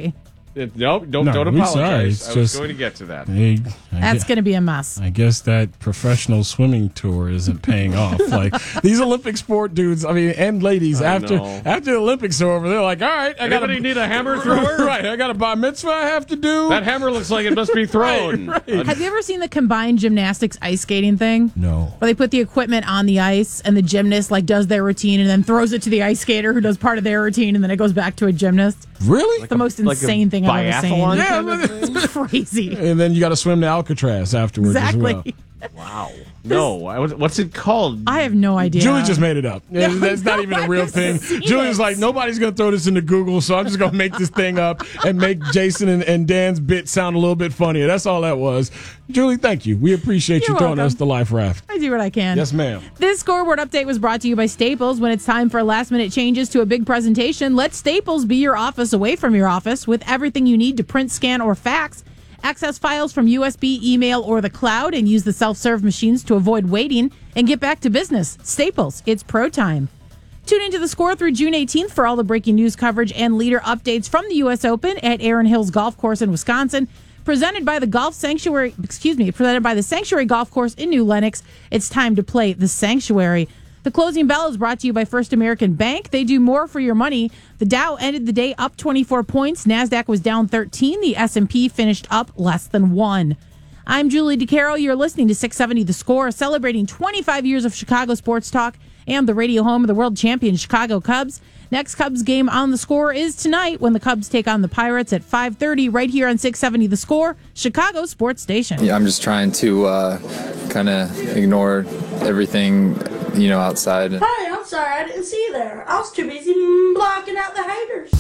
It, nope, don't, No, don't we sorry. apologize. It's I was just- going to get to that. Hey, I That's guess- going to be a mess. I guess that professional swimming tour isn't paying off. Like these Olympic sport dudes, I mean, and ladies, I after know. after the Olympics are over, they're like, all right, I got Anybody need a hammer thrower? Right, I got a bar mitzvah I have to do. That hammer looks like it must be thrown. Right, right. Have you ever seen the combined gymnastics ice skating thing? No. Where they put the equipment on the ice and the gymnast like does their routine and then throws it to the ice skater who does part of their routine and then it goes back to a gymnast. Really? It's the most like a insane thing I've ever seen. biathlon Yeah, kind of thing? It's crazy. And then you got to swim to Alcatraz afterwards Exactly. as well. Wow. No, I was- what's it called? I have no idea. Julie just made it up. No, That's not no, even a I've real never thing. seen Julie's it. like, nobody's going to throw this into Google, so I'm just going to make this thing up and make Jason and, and Dan's bit sound a little bit funnier. That's all that was. Julie, thank you. We appreciate You're you throwing welcome. us the life raft. I do what I can. Yes, ma'am. This scoreboard update was brought to you by Staples. When it's time for last minute changes to a big presentation, let Staples be your office away from your office with everything you need to print, scan, or fax. Access files from U S B, email, or the cloud and use the self-serve machines to avoid waiting and get back to business. Staples, it's pro time. Tune into the Score through June eighteenth for all the breaking news coverage and leader updates from the U S Open at Erin Hills Golf Course in Wisconsin. Presented by the Golf Sanctuary, excuse me, presented by the Sanctuary Golf Course in New Lenox. It's time to play the Sanctuary. The closing bell is brought to you by First American Bank. They do more for your money. The Dow ended the day up twenty-four points. NASDAQ was down thirteen. The S and P finished up less than one. I'm Julie DeCaro. You're listening to six seventy The Score, celebrating twenty-five years of Chicago sports talk and the radio home of the world champion Chicago Cubs. Next Cubs game on The Score is tonight when the Cubs take on the Pirates at five thirty right here on six seventy The Score, Chicago sports station. Yeah, I'm just trying to uh, kind of ignore everything, you know, outside. Hey, I'm sorry, I didn't see you there. I was too busy blocking out the haters.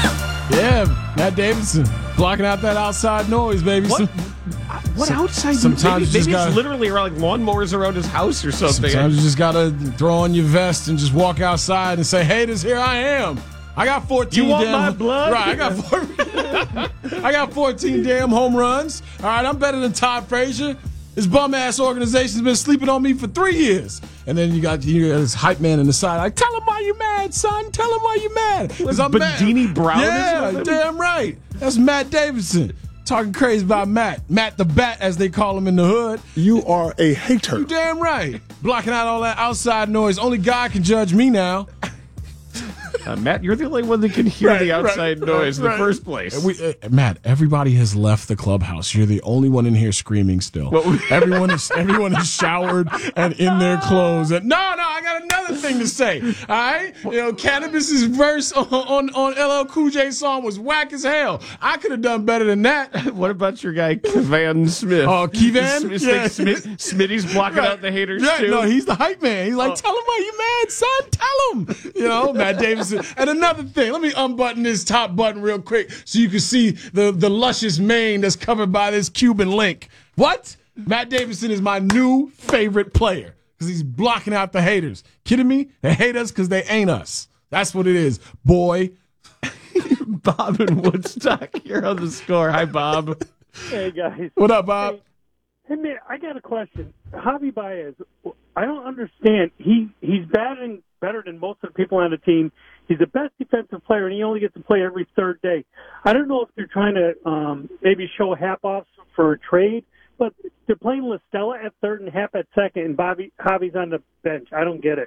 Yeah, Matt Davidson blocking out that outside noise, baby. What? Some- What some- outside? Sometimes maybe, you just maybe gotta, it's literally around like lawnmowers around his house or something. sometimes you just gotta throw on your vest and just walk outside and say, "Haters, here I am. I got fourteen. You want damn, my blood? Right, I got four, I got fourteen damn home runs. All right, I'm better than Todd Frazier. This bum ass organization's been sleeping on me for three years." And then you got you got this hype man in the side, like, "Tell him why you mad, son. Tell him why you mad." Because I'm Badini mad. Brown is Yeah, with him? damn right. That's Matt Davidson. Talking crazy about Matt. Matt the Bat, as they call him in the hood. You are a hater. You damn right. Blocking out all that outside noise. Only God can judge me now. Uh, Matt, you're the only one that can hear Right, the outside right, noise in right. the first place. We, uh, Matt, everybody has left the clubhouse. You're the only one in here screaming still. Well, everyone is everyone is showered and in their clothes. And, no, no, I got another thing to say. All right, you know, Cannabis's verse on on, on L L Cool J's song was whack as hell. I could have done better than that. What about your guy, Kevan Smith? Oh, Kevan? Smith, Yeah. Smith, Smitty's blocking Right. out the haters Yeah, too. no, he's the hype man. He's like, Oh. "Tell him why you mad, son. Tell him." You know, Matt Davidson. And another thing, let me unbutton this top button real quick so you can see the, the luscious mane that's covered by this Cuban link. What? Matt Davidson is my new favorite player because he's blocking out the haters. Kidding me? They hate us because they ain't us. That's what it is, boy. Bob in Woodstock here on The Score. Hi, Bob. Hey, guys. What up, Bob? Hey, man, I got a question. Javi Baez, I don't understand. He He's batting better than most of the people on the team. He's the best defensive player, and he only gets to play every third day. I don't know if they're trying to um, maybe show half-offs for a trade, but they're playing LaStella at third and half at second, and Bobby Javi's on the bench. I don't get it.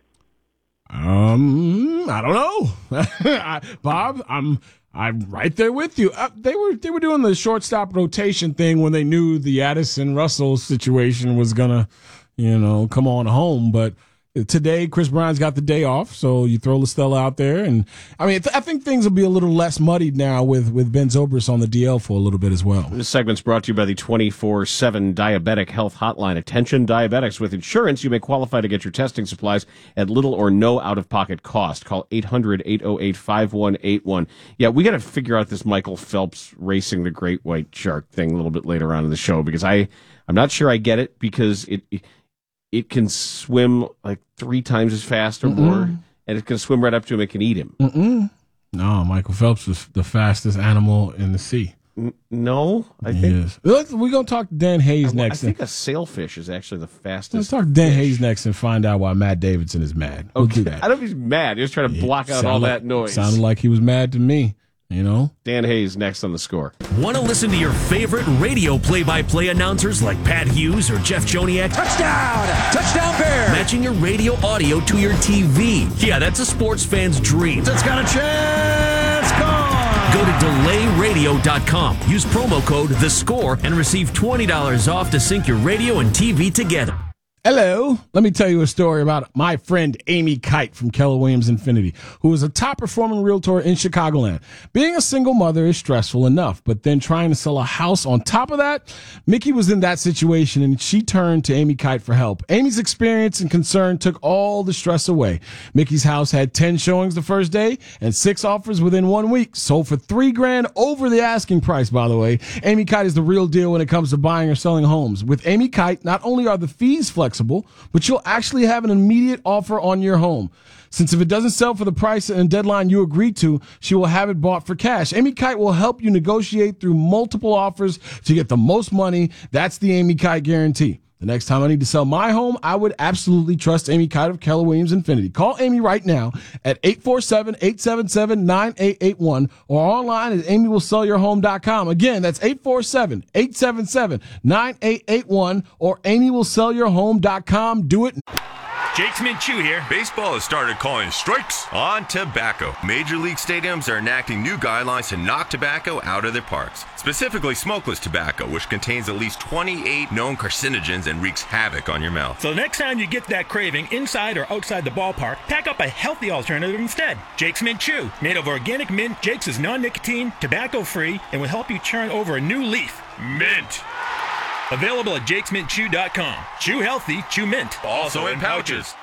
Um, I don't know, I, Bob. I'm I'm right there with you. Uh, they were they were doing the shortstop rotation thing when they knew the Addison Russell situation was gonna, you know, come on home. But today, Chris Bryant's got the day off, so you throw LaStella out there, and I mean, I think things will be a little less muddied now with with Ben Zobrist on the D L for a little bit as well. This segment's brought to you by the twenty-four seven Diabetic Health Hotline. Attention diabetics. With insurance, you may qualify to get your testing supplies at little or no out-of-pocket cost. Call eight hundred, eight oh eight, five one eight one. Yeah, we got to figure out this Michael Phelps racing the great white shark thing a little bit later on in the show, because I, I'm not sure I get it, because it, it It can swim like three times as fast or Mm-mm. more, and it can swim right up to him. It can eat him. Mm-mm. No, Michael Phelps was the fastest animal in the sea. N- no, I He think is. Let's- We're going to talk to Dan Hayes I, next. I think a sailfish is actually the fastest. Let's talk to Dan Hayes next and find out why Matt Davidson is mad. We'll Okay. do that. I don't know if he's mad. He was trying to block out Sounded all like- that noise. Sounded like he was mad to me. You know? Dan Hayes next on The Score. Want to listen to your favorite radio play-by-play announcers like Pat Hughes or Jeff Joniak? Touchdown! Touchdown Bear! Matching your radio audio to your T V. Yeah, that's a sports fan's dream. It's got a chance! Gone! Go to delay radio dot com. Use promo code THESCORE and receive twenty dollars off to sync your radio and T V together. Hello. Let me tell you a story about my friend Amy Kite from Keller Williams Infinity, who is a top performing realtor in Chicagoland. Being a single mother is stressful enough, but then trying to sell a house on top of that, Mickey was in that situation and she turned to Amy Kite for help. Amy's experience and concern took all the stress away. Mickey's house had ten showings the first day and six offers within one week. Sold for three grand over the asking price, by the way. Amy Kite is the real deal when it comes to buying or selling homes. With Amy Kite, not only are the fees flexible, but you'll actually have an immediate offer on your home. Since if it doesn't sell for the price and deadline you agreed to, she will have it bought for cash. Amy Kite will help you negotiate through multiple offers to get the most money. That's the Amy Kite guarantee. The next time I need to sell my home, I would absolutely trust Amy Kite of Keller Williams Infinity. Call Amy right now at eight four seven, eight seven seven, nine eight eight one or online at amy will sell your home dot com. Again, that's eight four seven, eight seven seven, nine eight eight one or amy will sell your home dot com. Do it. Jake Minchu here. Baseball has started calling strikes on tobacco. Major league stadiums are enacting new guidelines to knock tobacco out of their parks. Specifically smokeless tobacco, which contains at least twenty-eight known carcinogens and wreaks havoc on your mouth. So next time you get that craving inside or outside the ballpark, pack up a healthy alternative instead. Jake's Mint Chew. Made of organic mint, Jake's is non-nicotine, tobacco-free, and will help you turn over a new leaf. Mint. Available at jakes mint chew dot com. Chew healthy, chew mint. Also in pouches.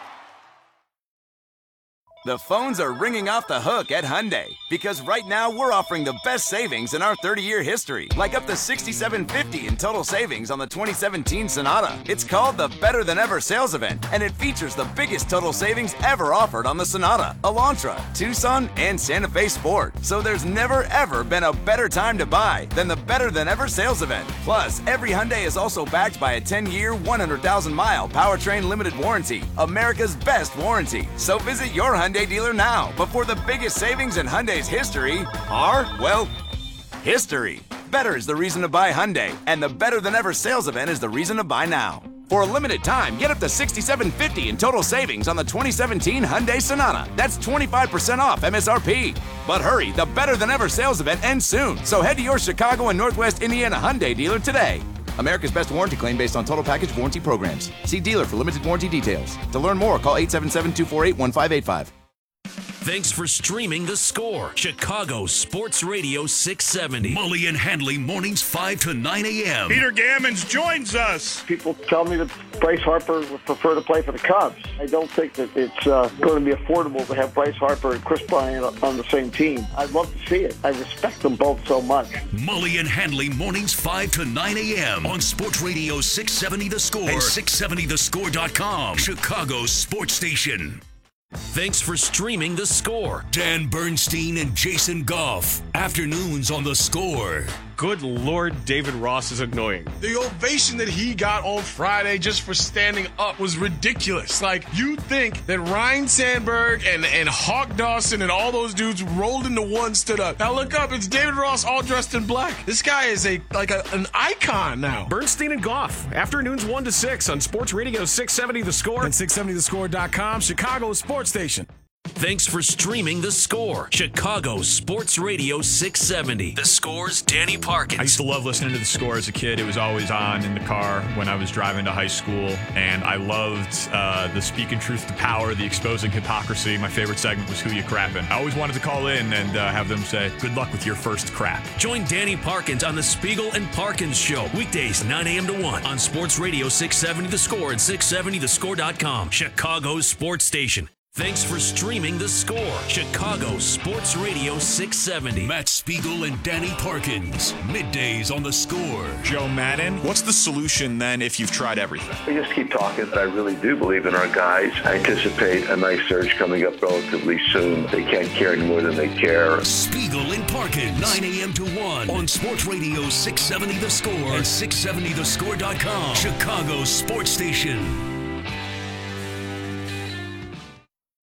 The phones are ringing off the hook at Hyundai because right now we're offering the best savings in our thirty-year history, like up to sixty-seven fifty in total savings on the twenty seventeen Sonata. It's called the Better Than Ever sales event, and it features the biggest total savings ever offered on the Sonata, Elantra, Tucson, and Santa Fe Sport. So there's never ever been a better time to buy than the Better Than Ever sales event. Plus, every Hyundai is also backed by a ten-year, one hundred thousand mile powertrain limited warranty, America's best warranty. So visit your Hyundai dealer now before the biggest savings in Hyundai's history are, well, history. Better is the reason to buy Hyundai, and the Better Than Ever sales event is the reason to buy now. For a limited time, get up to sixty-seven fifty in total savings on the twenty seventeen Hyundai Sonata. That's twenty-five percent off M S R P. But hurry, the Better Than Ever sales event ends soon, so head to your Chicago and Northwest Indiana Hyundai dealer today. America's best warranty claim based on total package warranty programs. See dealer for limited warranty details. To learn more, call eight seven seven, two four eight, one five eight five. Thanks for streaming The Score, Chicago Sports Radio six seventy. Mully and Handley mornings five to nine a.m. Peter Gammons joins us. People tell me that Bryce Harper would prefer to play for the Cubs. I don't think that it's uh, going to be affordable to have Bryce Harper and Chris Bryant on the same team. I'd love to see it. I respect them both so much. Mully and Handley mornings five to nine a.m. on Sports Radio six seventy The Score and six seventy the score dot com, Chicago's sports station. Thanks for streaming The Score. Dan Bernstein and Jason Goff. Afternoons on The Score. Good Lord, David Ross is annoying. The ovation that he got on Friday just for standing up was ridiculous. Like, you think that Ryan Sandberg and, and Hawk Dawson and all those dudes rolled into one, stood up. Now look up, it's David Ross all dressed in black. This guy is a like a, an icon now. Bernstein and Goff. Afternoons one to six on Sports Radio six seventy The Score and six seventy the score dot com, Chicago's sports station. Thanks for streaming The Score, Chicago Sports Radio six seventy. The Score's Danny Parkins. I used to love listening to The Score as a kid. It was always on in the car when I was driving to high school, and I loved uh, the speaking truth to power, the exposing hypocrisy. My favorite segment was Who You Crappin'. I always wanted to call in and uh, have them say, good luck with your first crap. Join Danny Parkins on the Spiegel and Parkins Show, weekdays nine a.m. to one on Sports Radio six seventy The Score and six seventy the score dot com, Chicago's sports station. Thanks for streaming The Score, Chicago Sports Radio six seventy. Matt Spiegel and Danny Parkins, middays on The Score. Joe Madden, what's the solution then if you've tried everything? We just keep talking. I really do believe in our guys. I anticipate a nice surge coming up relatively soon. They can't care any more than they care. Spiegel and Parkins, nine a.m. to one on Sports Radio six seventy The Score and six seventy the score dot com, Chicago's sports station.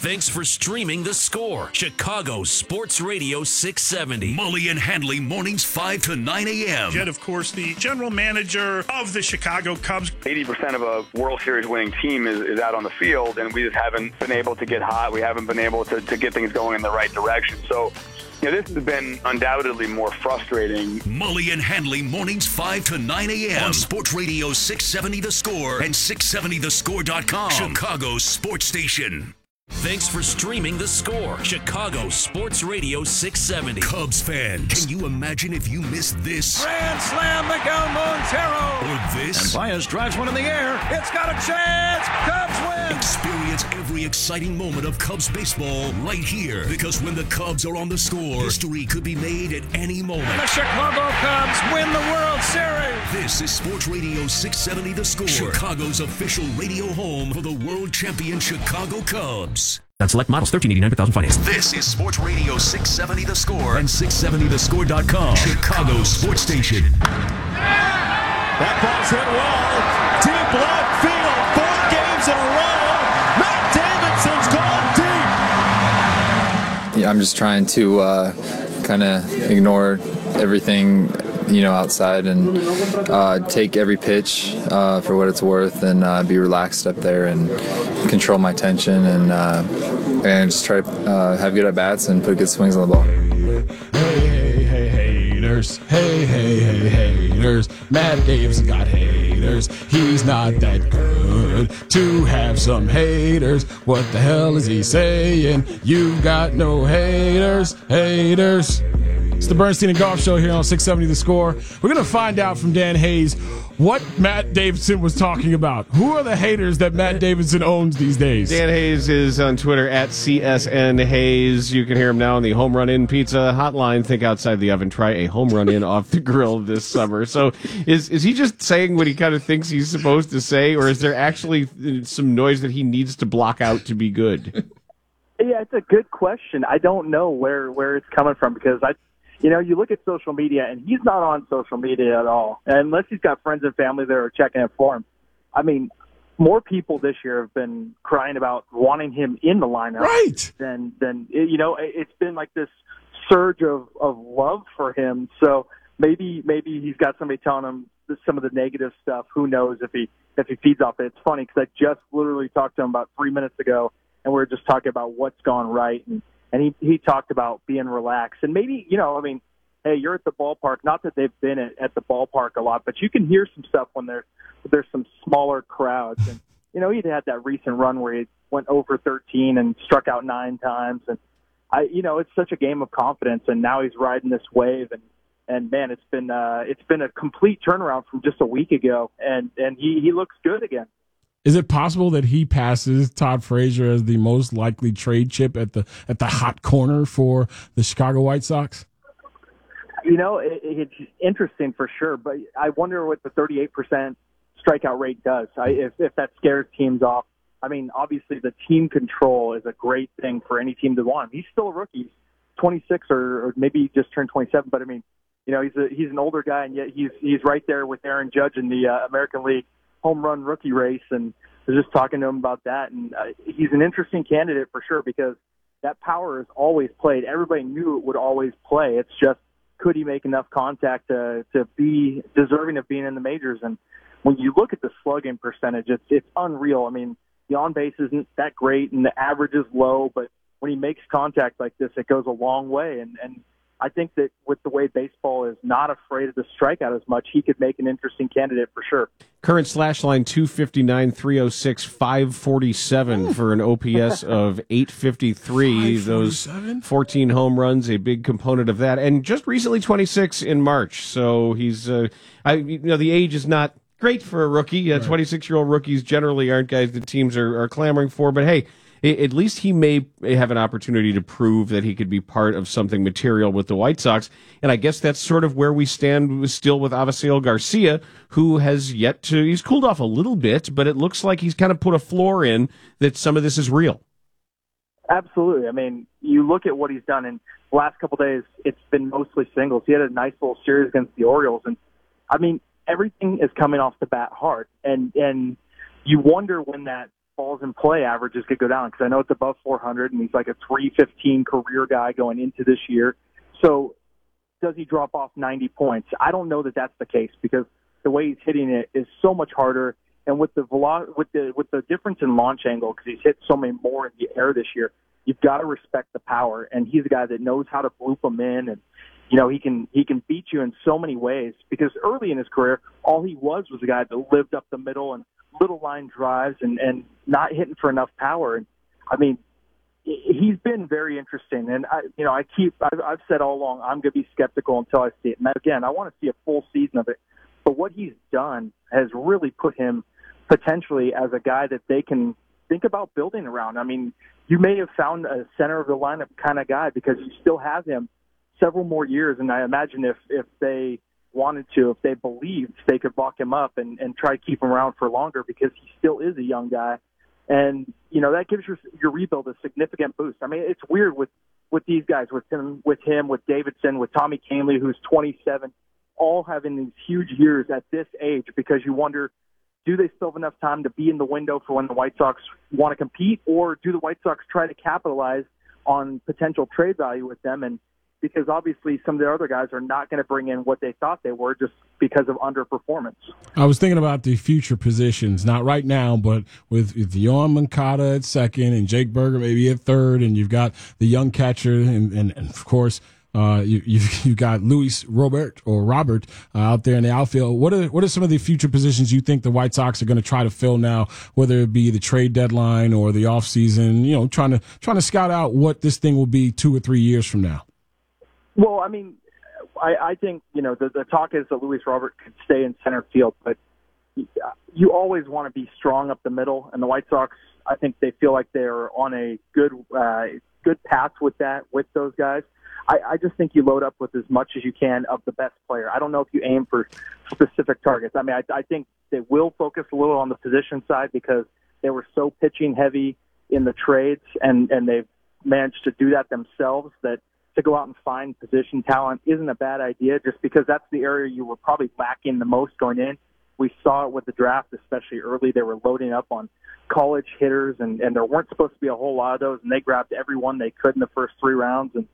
Thanks for streaming The Score, Chicago Sports Radio six seventy. Mully and Handley mornings five to nine a.m. Jed, of course, the general manager of the Chicago Cubs. eighty percent of a World Series winning team is, is out on the field, and we just haven't been able to get hot. We haven't been able to, to get things going in the right direction. So, you know, this has been undoubtedly more frustrating. Mully and Handley mornings five to nine a.m. on Sports Radio six seventy The Score and six seventy the score dot com. Chicago's sports station. Thanks for streaming The Score, Chicago Sports Radio six seventy. Cubs fans, can you imagine if you missed this? Grand slam, Miguel Montero. Or this? And Baez drives one in the air. It's got a chance. Cubs win. Experience every exciting moment of Cubs baseball right here. Because when the Cubs are on the score, history could be made at any moment. And the Chicago Cubs win the World Series. This is Sports Radio six seventy The Score, Chicago's official radio home for the world champion Chicago Cubs. On select models, thirteen eighty-nine per thousand finance. This is Sports Radio six seventy The Score and six seventy the score dot com, Chicago's sports station. That ball's hit well. Deep left field. Four games in a row. Matt Davidson's gone deep. Yeah, I'm just trying to uh, kind of ignore everything, you know, outside and uh, take every pitch uh, for what it's worth and uh, be relaxed up there and control my tension and uh, and just try to uh, have good at bats and put good swings on the ball. Hey, hey, hey, haters. Hey, hey, hey, haters. Matt Davidson got haters. He's not that good to have some haters. What the hell is he saying? You got no haters, haters. It's the Bernstein and Golf Show here on six seventy The Score. We're going to find out from Dan Hayes what Matt Davidson was talking about. Who are the haters that Matt Davidson owns these days? Dan Hayes is on Twitter at C S N Hayes. You can hear him now on the Home Run In Pizza hotline. Think outside the oven. Try a home run in off the grill this summer. So is is he just saying what he kind of thinks he's supposed to say, or is there actually some noise that he needs to block out to be good? Yeah, it's a good question. I don't know where, where it's coming from because I You know, you look at social media, and he's not on social media at all, unless he's got friends and family that are checking it for him. I mean, more people this year have been crying about wanting him in the lineup. Right. Than, than you know, it's been like this surge of, of love for him. So maybe maybe he's got somebody telling him some of the negative stuff. Who knows if he if he feeds off it. It's funny because I just literally talked to him about three minutes ago, and we were just talking about what's gone right. And And he, he talked about being relaxed. And maybe, you know, I mean, hey, you're at the ballpark. Not that they've been at, at the ballpark a lot, but you can hear some stuff when there's, there's some smaller crowds. And, you know, he'd had that recent run where he went over thirteen and struck out nine times. And, I, you know, it's such a game of confidence. And now he's riding this wave. And, and man, it's been uh, it's been a complete turnaround from just a week ago. And, and he, he looks good again. Is it possible that he passes Todd Frazier as the most likely trade chip at the at the hot corner for the Chicago White Sox? You know, it, it's interesting for sure, but I wonder what the thirty-eight percent strikeout rate does. I, if, if that scares teams off. I mean, obviously the team control is a great thing for any team to want. He's still a rookie. He's twenty-six or, or maybe he just turned twenty-seven, but I mean, you know, he's a, he's an older guy, and yet he's he's right there with Aaron Judge in the uh, American League home run rookie race, and I was just talking to him about that, and uh, he's an interesting candidate for sure because that power is always played. Everybody knew it would always play. It's just, could he make enough contact to to be deserving of being in the majors? And when you look at the slugging percentage, it's it's unreal. I mean, the on base isn't that great, and the average is low, but when he makes contact like this, it goes a long way. And and I think that with the way baseball is not afraid of the strikeout as much, he could make an interesting candidate for sure. Current slash line two fifty-nine, three oh six, five forty-seven for an O P S of eight fifty-three. Those fourteen home runs, a big component of that. And just recently twenty-six in March. So he's, uh, I, you know, the age is not great for a rookie. Uh, right. twenty-six-year-old rookies generally aren't guys that teams are, are clamoring for. But hey, at least he may have an opportunity to prove that he could be part of something material with the White Sox. And I guess that's sort of where we stand still with Avisail Garcia, who has yet to, he's cooled off a little bit, but it looks like he's kind of put a floor in that some of this is real. Absolutely. I mean, you look at what he's done in the last couple of days, it's been mostly singles. He had a nice little series against the Orioles. And I mean, everything is coming off the bat hard. And, and you wonder when that balls in play averages could go down because I know it's above four hundred, and he's like a three fifteen career guy going into this year. So does he drop off ninety points? I don't know that that's the case because the way he's hitting it is so much harder. And with the velo- with the with the difference in launch angle, because he's hit so many more in the air this year, you've got to respect the power. And he's a guy that knows how to bloop them in, and you know he can he can beat you in so many ways. Because early in his career, all he was was a guy that lived up the middle and little line drives and and not hitting for enough power. And I mean, he's been very interesting. And I you know I keep I've, I've said all along I'm going to be skeptical until I see it. And again, I want to see a full season of it. But what he's done has really put him potentially as a guy that they can think about building around. I mean, you may have found a center of the lineup kind of guy because you still have him several more years. And I imagine if, if they wanted to, if they believed, they could lock him up and, and try to keep him around for longer because he still is a young guy. And, you know, that gives your, your rebuild a significant boost. I mean, it's weird with, with these guys, with him, with him, with Davidson, with Tommy Kahnle, who's twenty-seven, all having these huge years at this age because you wonder, do they still have enough time to be in the window for when the White Sox want to compete, or do the White Sox try to capitalize on potential trade value with them? And because obviously some of the other guys are not going to bring in what they thought they were just because of underperformance. I was thinking about the future positions, not right now, but with, with Yoan Moncada at second and Jake Burger maybe at third, and you've got the young catcher and, and, and of course, Uh, you, you, you got Luis Robert or Robert uh, out there in the outfield. What are, what are some of the future positions you think the White Sox are going to try to fill now, whether it be the trade deadline or the off season, you know, trying to, trying to scout out what this thing will be two or three years from now? Well, I mean, I, I think, you know, the, the talk is that Luis Robert could stay in center field, but you always want to be strong up the middle. And the White Sox, I think they feel like they're on a good, uh, good path with that, with those guys. I, I just think you load up with as much as you can of the best player. I don't know if you aim for specific targets. I mean, I, I think they will focus a little on the position side because they were so pitching heavy in the trades, and, and they've managed to do that themselves, that to go out and find position talent isn't a bad idea just because that's the area you were probably lacking the most going in. We saw it with the draft, especially early. They were loading up on college hitters, and, and there weren't supposed to be a whole lot of those, and they grabbed everyone they could in the first three rounds. And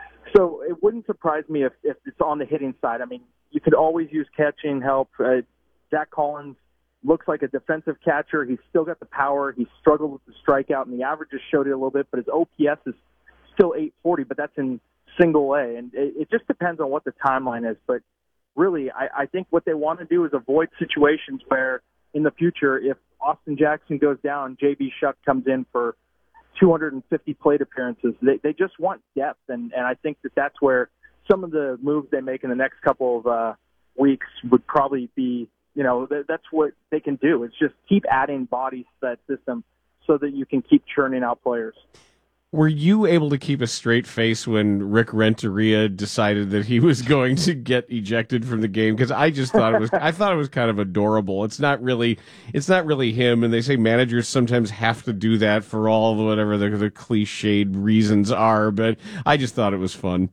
so it wouldn't surprise me if, if it's on the hitting side. I mean, you could always use catching help. Uh, Zach Collins looks like a defensive catcher. He's still got the power. He's struggled with the strikeout, and the averages showed it a little bit, but his O P S is still eight forty, but that's in single A. And it, it just depends on what the timeline is. But really, I, I think what they want to do is avoid situations where in the future, if Austin Jackson goes down, J B Shuck comes in for two hundred fifty plate appearances. They, they just want depth, and, and I think that that's where some of the moves they make in the next couple of uh, weeks would probably be, you know, th- that's what they can do. It's just keep adding bodies to that system so that you can keep churning out players. Were you able to keep a straight face when Rick Renteria decided that he was going to get ejected from the game? Because I just thought it was, I thought it was kind of adorable. It's not really, it's not really him. And they say managers sometimes have to do that for all the whatever the, the cliched reasons are. But I just thought it was fun.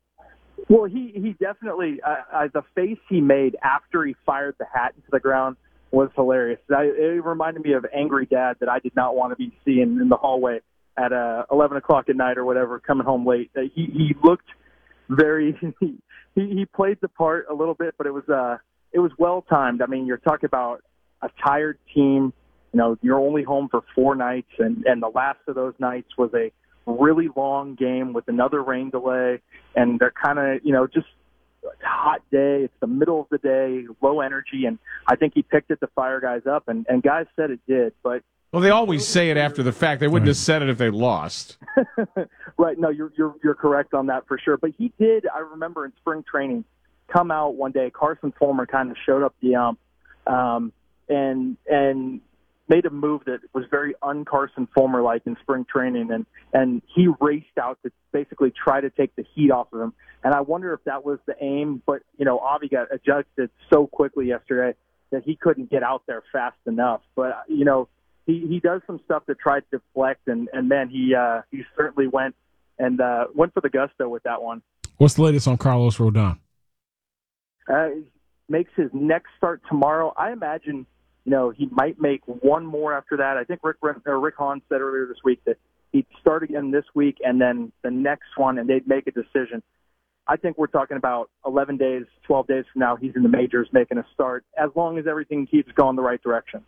Well, he he definitely uh, uh, the face he made after he fired the hat into the ground was hilarious. I, it reminded me of Angry Dad that I did not want to be seeing in the hallway at uh, eleven o'clock at night or whatever, coming home late. Uh, he he looked very he he played the part a little bit, but it was uh it was well timed. I mean, you're talking about a tired team. You know, you're only home for four nights, and and the last of those nights was a really long game with another rain delay, and they're kind of, you know, just a hot day. It's the middle of the day, low energy, and I think he picked it to fire guys up, and and guys said it did, but. Well, they always say it after the fact. They wouldn't have said it if they lost. Right. No, you're, you're, you're correct on that for sure. But he did, I remember in spring training, come out one day. Carson Fulmer kind of showed up the ump, um, and, and made a move that was very un-Carson Fulmer-like in spring training. And, and he raced out to basically try to take the heat off of him. And I wonder if that was the aim, but, you know, Avi got adjusted so quickly yesterday that he couldn't get out there fast enough. But, you know, He he does some stuff to try to deflect, and, and man, he uh, he certainly went and uh, went for the gusto with that one. What's the latest on Carlos Rodon? Uh, makes his next start tomorrow. I imagine, You know, he might make one more after that. I think Rick or Rick Hahn said earlier this week that he'd start again this week and then the next one, and they'd make a decision. I think we're talking about eleven days, twelve days from now, he's in the majors making a start, as long as everything keeps going the right direction.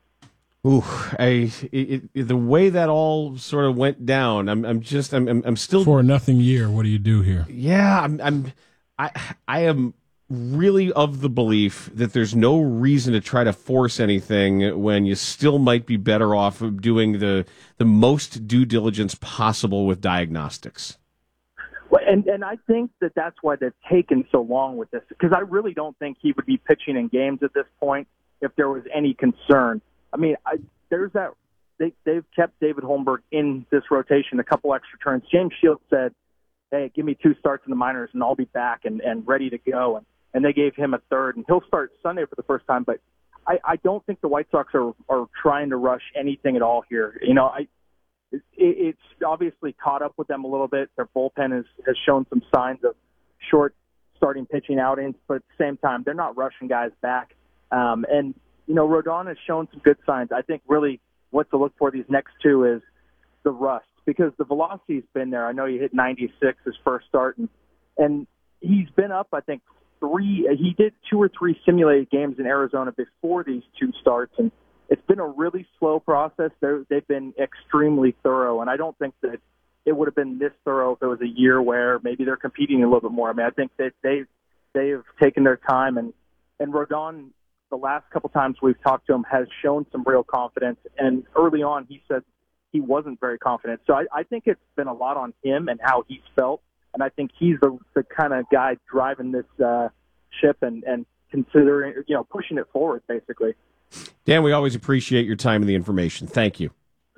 Ooh, I it, it, the way that all sort of went down, I'm I'm just I'm I'm, I'm still for a nothing year. What do you do here? Yeah, I'm I'm I I am really of the belief that there's no reason to try to force anything when you still might be better off doing the the most due diligence possible with diagnostics. Well, and and I think that that's why they've taken so long with this, because I really don't think he would be pitching in games at this point if there was any concern. I mean, I, there's that they, they've kept David Holmberg in this rotation a couple extra turns. James Shields said, hey, give me two starts in the minors and I'll be back and, and ready to go. And, and they gave him a third, and he'll start Sunday for the first time. But I, I don't think the White Sox are, are trying to rush anything at all here. You know, I it, it's obviously caught up with them a little bit. Their bullpen has, has shown some signs of short starting pitching outings, but at the same time, they're not rushing guys back. Um, and You know, Rodon has shown some good signs. I think really what to look for these next two is the rust, because the velocity's been there. I know he hit ninety-six his first start, and, and he's been up, I think, three. He did two or three simulated games in Arizona before these two starts, and it's been a really slow process. They're, they've been extremely thorough, and I don't think that it would have been this thorough if it was a year where maybe they're competing a little bit more. I mean, I think that they they have taken their time, and, and Rodon, the last couple times we've talked to him, has shown some real confidence. And early on, he said he wasn't very confident. So I, I think it's been a lot on him and how he's felt. And I think he's the, the kind of guy driving this uh, ship and, and considering, you know, pushing it forward, basically. Dan, we always appreciate your time and the information. Thank you.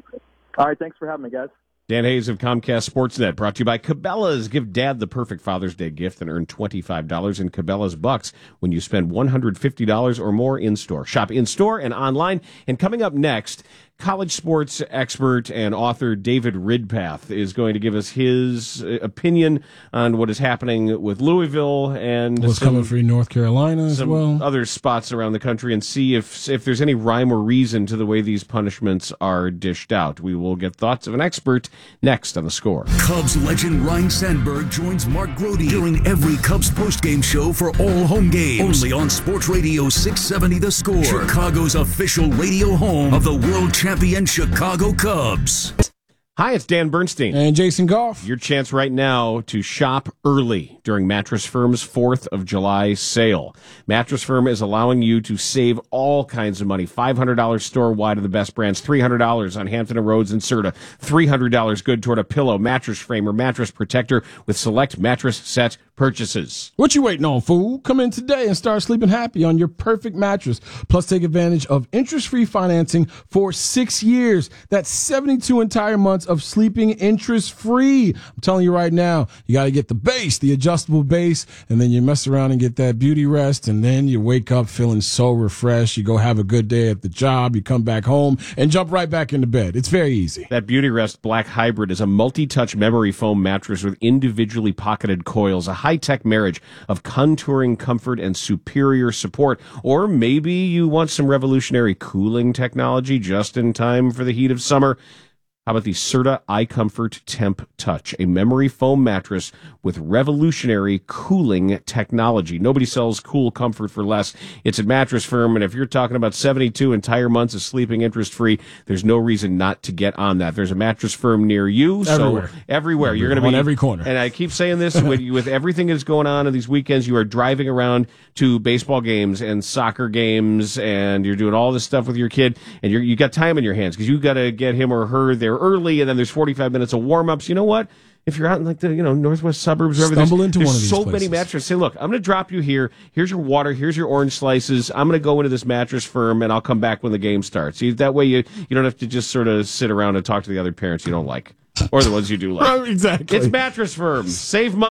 All right. Thanks for having me, guys. Dan Hayes of Comcast Sportsnet, brought to you by Cabela's. Give Dad the perfect Father's Day gift and earn twenty-five dollars in Cabela's Bucks when you spend one hundred fifty dollars or more in-store. Shop in-store and online. And coming up next, college sports expert and author David Ridpath is going to give us his opinion on what is happening with Louisville and what's coming for North Carolina as some well, other spots around the country, and see if if there's any rhyme or reason to the way these punishments are dished out. We will get thoughts of an expert next on The Score. Cubs legend Ryne Sandberg joins Mark Grody during every Cubs postgame show for all home games. Only on Sports Radio six seventy The Score, Chicago's official radio home of the world champion Chicago Cubs. Hi, it's Dan Bernstein. And Jason Goff. Your chance right now to shop early during Mattress Firm's fourth of July sale. Mattress Firm is allowing you to save all kinds of money. five hundred dollars store-wide of the best brands, three hundred dollars on Hampton and Rhodes and Serta, three hundred dollars good toward a pillow, mattress frame, or mattress protector with select mattress set purchases. What you waiting on, fool? Come in today and start sleeping happy on your perfect mattress. Plus, take advantage of interest-free financing for six years. That's seventy-two entire months of sleeping interest-free. I'm telling you right now, you got to get the base, the adjustable base, and then you mess around and get that beauty rest, and then you wake up feeling so refreshed. You go have a good day at the job, you come back home, and jump right back into bed. It's very easy. That Beauty Rest Black Hybrid is a multi-touch memory foam mattress with individually pocketed coils, a high-tech marriage of contouring comfort and superior support. Or maybe you want some revolutionary cooling technology just in time for the heat of summer. How about the Serta iComfort Temp Touch, a memory foam mattress with revolutionary cooling technology. Nobody sells cool comfort for less. It's at Mattress Firm, and if you're talking about seventy-two entire months of sleeping interest-free, there's no reason not to get on that. There's a Mattress Firm near you. Everywhere. So everywhere. You're going to be on every corner. And I keep saying this, with, with everything that's going on in these weekends, you are driving around to baseball games and soccer games, and you're doing all this stuff with your kid, and you're, you got time in your hands because you got to get him or her there early, and then there's forty-five minutes of warm-ups. You know what? If you're out in like the you know northwest suburbs, or whatever, Stumble there's, into there's one of these so places. many mattresses. Say, look, I'm going to drop you here. Here's your water. Here's your orange slices. I'm going to go into this Mattress Firm, and I'll come back when the game starts. See, that way you you don't have to just sort of sit around and talk to the other parents you don't like, or the ones you do like. Right, exactly. It's Mattress Firm. Save money.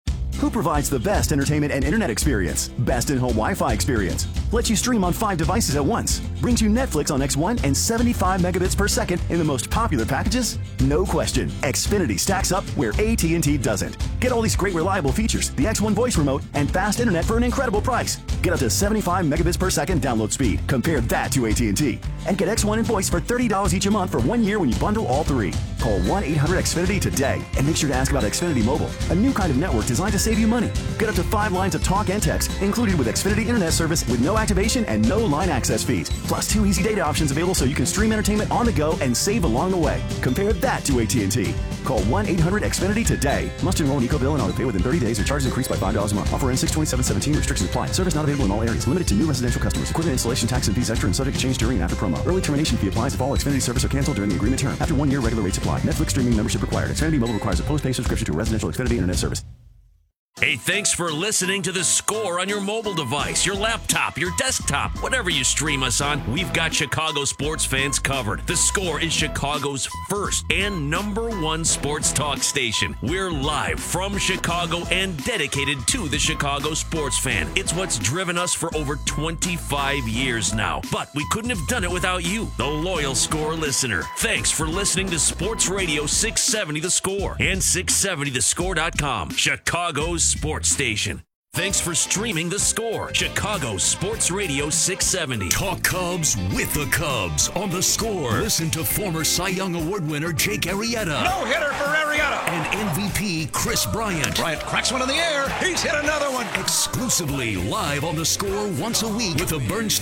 Who provides the best entertainment and internet experience? Best in-home Wi-Fi experience. Lets you stream on five devices at once. Brings you Netflix on X one and seventy-five megabits per second in the most popular packages? No question. Xfinity stacks up where A T and T doesn't. Get all these great reliable features, the X one voice remote, and fast internet for an incredible price. Get up to seventy-five megabits per second download speed. Compare that to A T and T. And get X one and voice for thirty dollars each a month for one year when you bundle all three. Call one eight hundred X Finity today and make sure to ask about Xfinity Mobile, a new kind of network designed to save you money. Get up to five lines of talk and text included with Xfinity Internet service with no activation and no line access fees. Plus two easy data options available so you can stream entertainment on the go and save along the way. Compare that to A T and T. Call one eight hundred X Finity today. Must enroll in EcoBill and auto pay within thirty days or charges increased by five dollars a month. Offer ends six twenty-seven seventeen. Restrictions apply. Service not available in all areas. Limited to new residential customers. Equipment installation tax and fees extra and subject to change during and after promo. Early termination fee applies if all Xfinity service are canceled during the agreement term. After one year, regular rates apply. Netflix streaming membership required. Xfinity Mobile requires a post-pay subscription to a residential Xfinity Internet service. Hey, thanks for listening to The Score on your mobile device, your laptop, your desktop, whatever you stream us on. We've got Chicago sports fans covered. The Score is Chicago's first and number one sports talk station. We're live from Chicago and dedicated to the Chicago sports fan. It's what's driven us for over twenty-five years now. But we couldn't have done it without you, the loyal Score listener. Thanks for listening to Sports Radio six seventy The Score and six seventy the score dot com, Chicago's sports station. Thanks for streaming The Score, Chicago Sports Radio six seventy. Talk Cubs with the Cubs on The Score. Listen to former Cy Young Award winner Jake Arrieta. No hitter for Arrieta. And M V P Chris Bryant. Bryant cracks one in the air. He's hit another one. Exclusively live on The Score once a week with the Bernstein